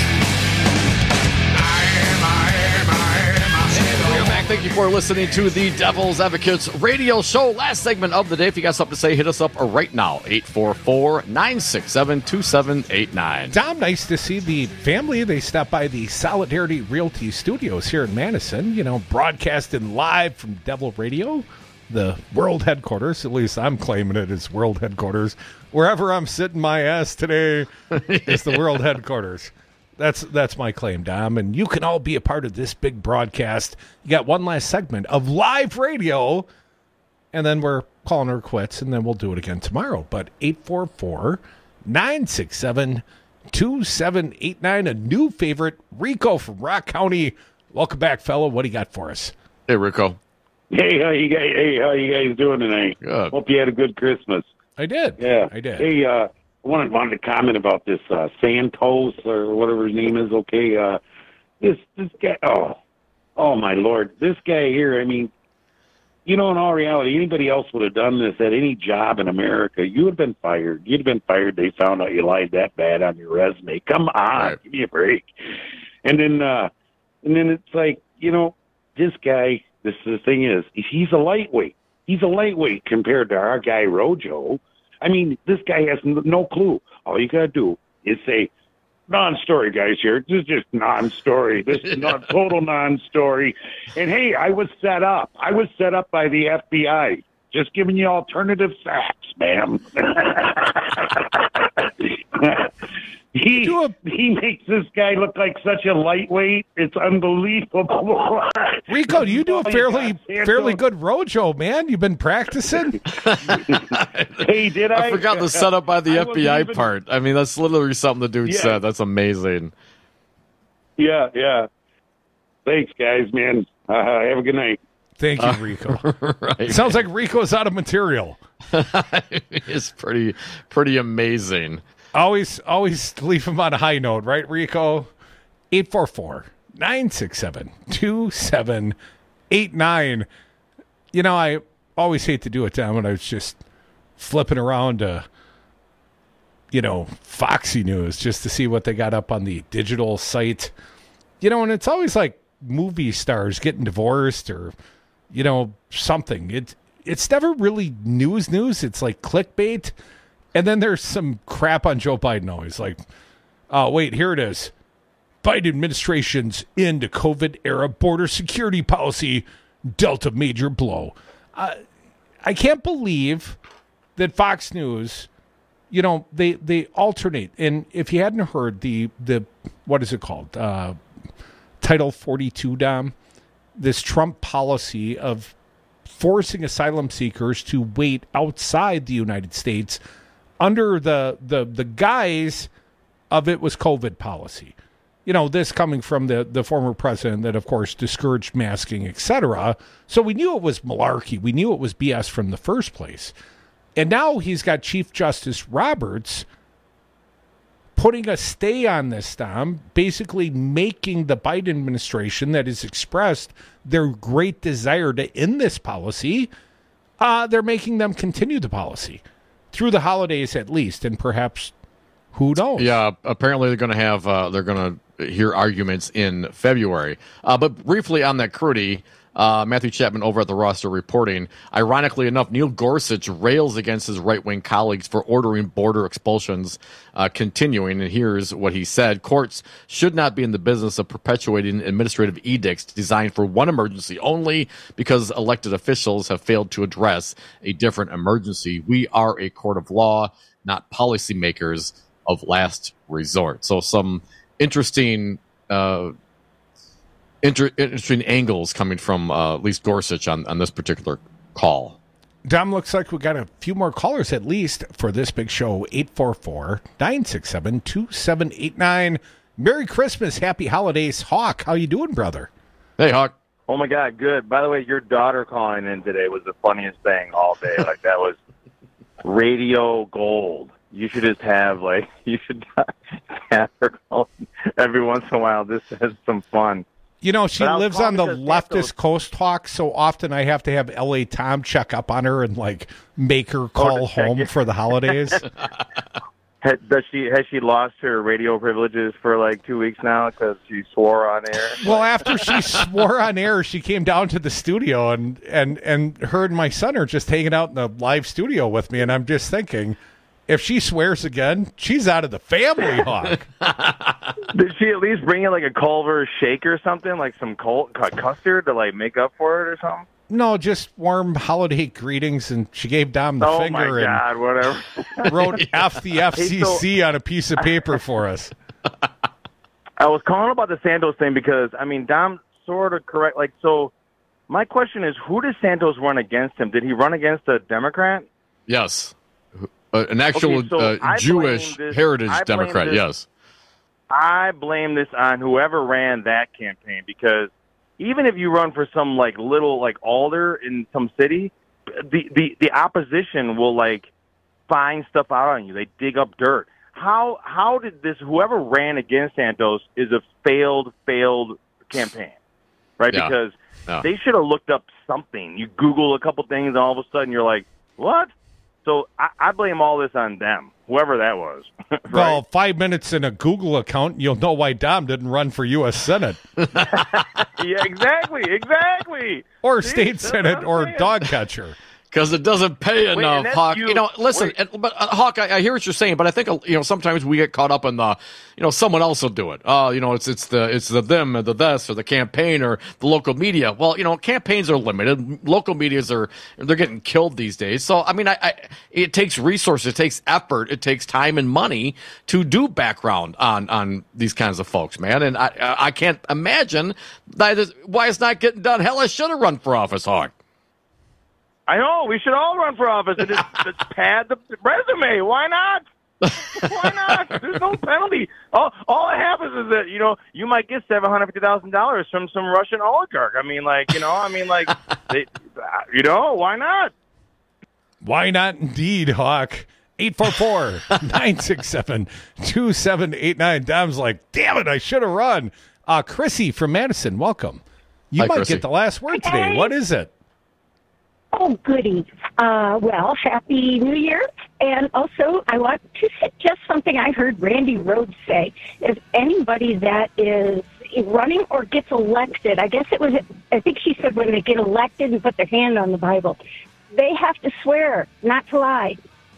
And we are back. Thank you for listening to the Devil's Advocates radio show. Last segment of the day. If you got something to say, hit us up right now. eight four four, nine six seven, two seven eight nine. Dom, nice to see the family. They stopped by the Solidarity Realty Studios here in Madison, you know, broadcasting live from Devil Radio. The world headquarters, at least I'm claiming it as world headquarters. Wherever I'm sitting my ass today is the world headquarters. That's that's my claim, Dom. And you can all be a part of this big broadcast. You got one last segment of live radio, and then we're calling her quits, and then we'll do it again tomorrow. But eight four four, nine six seven, two seven eight nine, a new favorite, Rico from Rock County. Welcome back, fella. What do you got for us? Hey, Rico. Hey, how you guys? Hey, how you guys doing tonight? Good. Hope you had a good Christmas. I did. Yeah, I did. Hey, uh, I wanted wanted to comment about this uh, Santos or whatever his name is. Okay, uh, this this guy. Oh, oh my Lord, this guy here. I mean, you know, in all reality, anybody else would have done this at any job in America. You would have been fired. You'd have been fired. They found out you lied that bad on your resume. Come on, right. Give me a break. And then, uh, and then it's like, you know, this guy. This the thing is, he's a lightweight. He's a lightweight compared to our guy Rojo. I mean, this guy has no clue. All you gotta do is say, non-story, guys. Here, this is just non-story. This is not total non-story. And hey, I was set up. I was set up by the F B I. Just giving you alternative facts, ma'am. He he makes this guy look like such a lightweight. It's unbelievable. Rico, you do a fairly fairly good Rojo, man. You've been practicing. Hey, did I? I forgot the setup by the I F B I even... part. I mean, that's literally something the dude yeah. said. That's amazing. Yeah, yeah. Thanks, guys, man. Uh, have a good night. Thank you, Rico. Uh, right, it sounds man. like Rico's out of material. It's pretty pretty amazing. Always, always leave him on a high note, right, Rico? eight four four, nine six seven, two seven eight nine. You know, I always hate to do it, Tom, when I was just flipping around to, you know, Foxy News just to see what they got up on the digital site. You know, and it's always like movie stars getting divorced or, you know, something. It, it's never really news news. It's like clickbait. And then there's some crap on Joe Biden always. Like, oh, wait, here it is. Biden administration's end to COVID-era border security policy dealt a major blow. Uh, I can't believe that Fox News, you know, they, they alternate. And if you hadn't heard the, the what is it called? Uh, Title forty-two, Dom, this Trump policy of forcing asylum seekers to wait outside the United States under the, the the guise of it was COVID policy. You know, this coming from the, the former president that, of course, discouraged masking, et cetera. So we knew it was malarkey. We knew it was B S from the first place. And now he's got Chief Justice Roberts putting a stay on this, Tom, basically making the Biden administration that has expressed their great desire to end this policy, uh, they're making them continue the policy. Through the holidays, at least, and perhaps who knows? Yeah, apparently they're going to have uh, they're going to hear arguments in February. Uh, but briefly on that, Crudy, Uh, Matthew Chapman over at the roster reporting, ironically enough, Neil Gorsuch rails against his right-wing colleagues for ordering border expulsions uh, continuing. And here's what he said. Courts should not be in the business of perpetuating administrative edicts designed for one emergency only because elected officials have failed to address a different emergency. We are a court of law, not policymakers of last resort. So some interesting uh Inter- interesting angles coming from uh, at least Gorsuch on, on this particular call. Dom, looks like we got a few more callers at least for this big show. eight four four, nine six seven, two seven eight nine. Merry Christmas, happy holidays. Hawk, how you doing, brother? Hey, Hawk. Oh, my God, good. By the way, your daughter calling in today was the funniest thing all day. Like, that was radio gold. You should just have, like, you should have her call every once in a while. This has some fun. You know, she lives on the leftist coast, Hawk, so often I have to have L A Tom check up on her and, like, make her call oh, home for the holidays. Does she has she lost her radio privileges for, like, two weeks now because she swore on air? Well, after she swore on air, she came down to the studio, and, and, and her and my son are just hanging out in the live studio with me, and I'm just thinking, if she swears again, she's out of the family, Hawk. Did she at least bring in like a Culver shake or something, like some col- custard to like make up for it or something? No, just warm holiday greetings, and she gave Dom the oh finger my God, and whatever. wrote F the F C C hey, so- on a piece of paper for us. I was calling about the Santos thing because, I mean, Dom sort of correct. Like, so my question is, who did Santos run against him? Did he run against a Democrat? Yes. Uh, an actual okay, so uh, Jewish this, heritage I Democrat, this, yes. I blame this on whoever ran that campaign because even if you run for some like little like alder in some city, the, the, the opposition will like find stuff out on you. They dig up dirt. How how did this whoever ran against Santos is a failed failed campaign, right? Yeah. Because yeah. they should have looked up something. You Google a couple things, and all of a sudden you're like, what? So I, I blame all this on them, whoever that was. Right? Well, five minutes in a Google account, you'll know why Dom didn't run for U S Senate. Yeah, exactly, exactly. Or See, state senate or saying. dog catcher. Because it doesn't pay Wait, enough, Hawk. You, you know, listen, and, but uh, Hawk, I, I hear what you're saying, but I think you know sometimes we get caught up in the, you know, someone else will do it. Oh, uh, you know, it's it's the it's the them or the this or the campaign or the local media. Well, you know, campaigns are limited. Local medias are they're getting killed these days. So I mean, I, I it takes resources, it takes effort, it takes time and money to do background on on these kinds of folks, man. And I I can't imagine that is, why it's not getting done. Hell, I should have run for office, Hawk. I know. We should all run for office and just, just pad the resume. Why not? Why not? There's no penalty. All, all it happens is that, you know, you might get seven hundred fifty thousand dollars from some Russian oligarch. I mean, like, you know, I mean, like, they, you know, why not? Why not indeed, Hawk? eight four four, nine six seven, two seven eight nine. Dom's like, damn it, I should have run. Uh, Chrissy from Madison, welcome. You Hi, might Chrissy. get the last word today. Hey. What is it? Oh, goody. Uh, well, Happy New Year. And also, I want to suggest something I heard Randy Rhodes say. If anybody that is running or gets elected, I guess it was, I think she said when they get elected and put their hand on the Bible, they have to swear not to lie.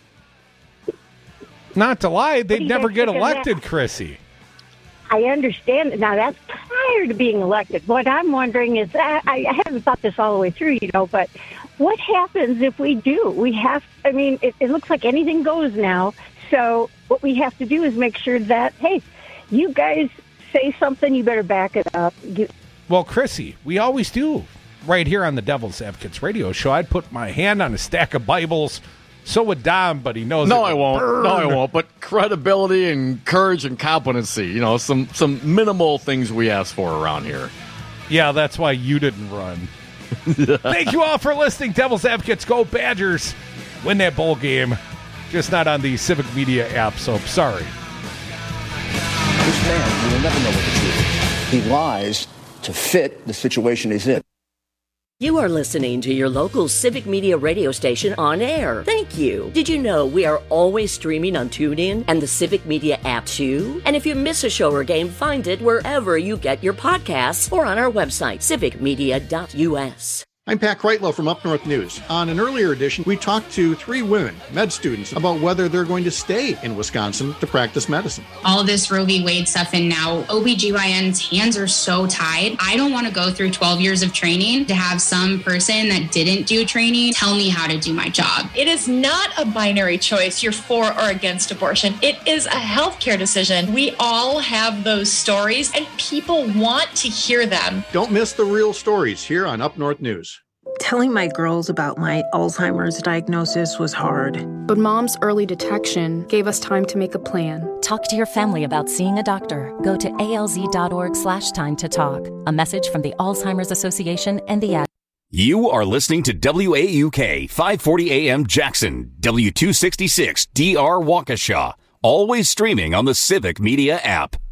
Not to lie, do they'd you never guys get think of elected, that? Chrissy. I understand. Now, that's prior to being elected. What I'm wondering is, that I, I haven't thought this all the way through, you know, but what happens if we do? We have, I mean, it, it looks like anything goes now. So what we have to do is make sure that, hey, you guys say something, you better back it up. You, Well, Chrissy, we always do. Right here on the Devil's Advocates radio show, I'd put my hand on a stack of Bibles. So would Dom, but he knows No, it I would won't. burn. No, I won't. But credibility and courage and competency, you know, some some minimal things we ask for around here. Yeah, that's why you didn't run. Thank you all for listening. Devil's Advocates, go Badgers. Win that bowl game. Just not on the Civic Media app, so sorry. This man, you will never know what the truth is. He lies to fit the situation he's in. You are listening to your local Civic Media radio station on air. Thank you. Did you know we are always streaming on TuneIn and the Civic Media app too? And if you miss a show or game, find it wherever you get your podcasts or on our website, civic media dot u s. I'm Pat Kreitlow from Up North News. On an earlier edition, we talked to three women, med students, about whether they're going to stay in Wisconsin to practice medicine. All this Roe v. Wade stuff, and now O B G Y N's hands are so tied. I don't want to go through twelve years of training to have some person that didn't do training tell me how to do my job. It is not a binary choice, you're for or against abortion. It is a healthcare decision. We all have those stories, and people want to hear them. Don't miss the real stories here on Up North News. Telling my girls about my Alzheimer's diagnosis was hard. But Mom's early detection gave us time to make a plan. Talk to your family about seeing a doctor. Go to alz.org slash time to talk. A message from the Alzheimer's Association and the ad. You are listening to W A U K five forty A M Jackson, W two sixty-six D R Waukesha. Always streaming on the Civic Media app.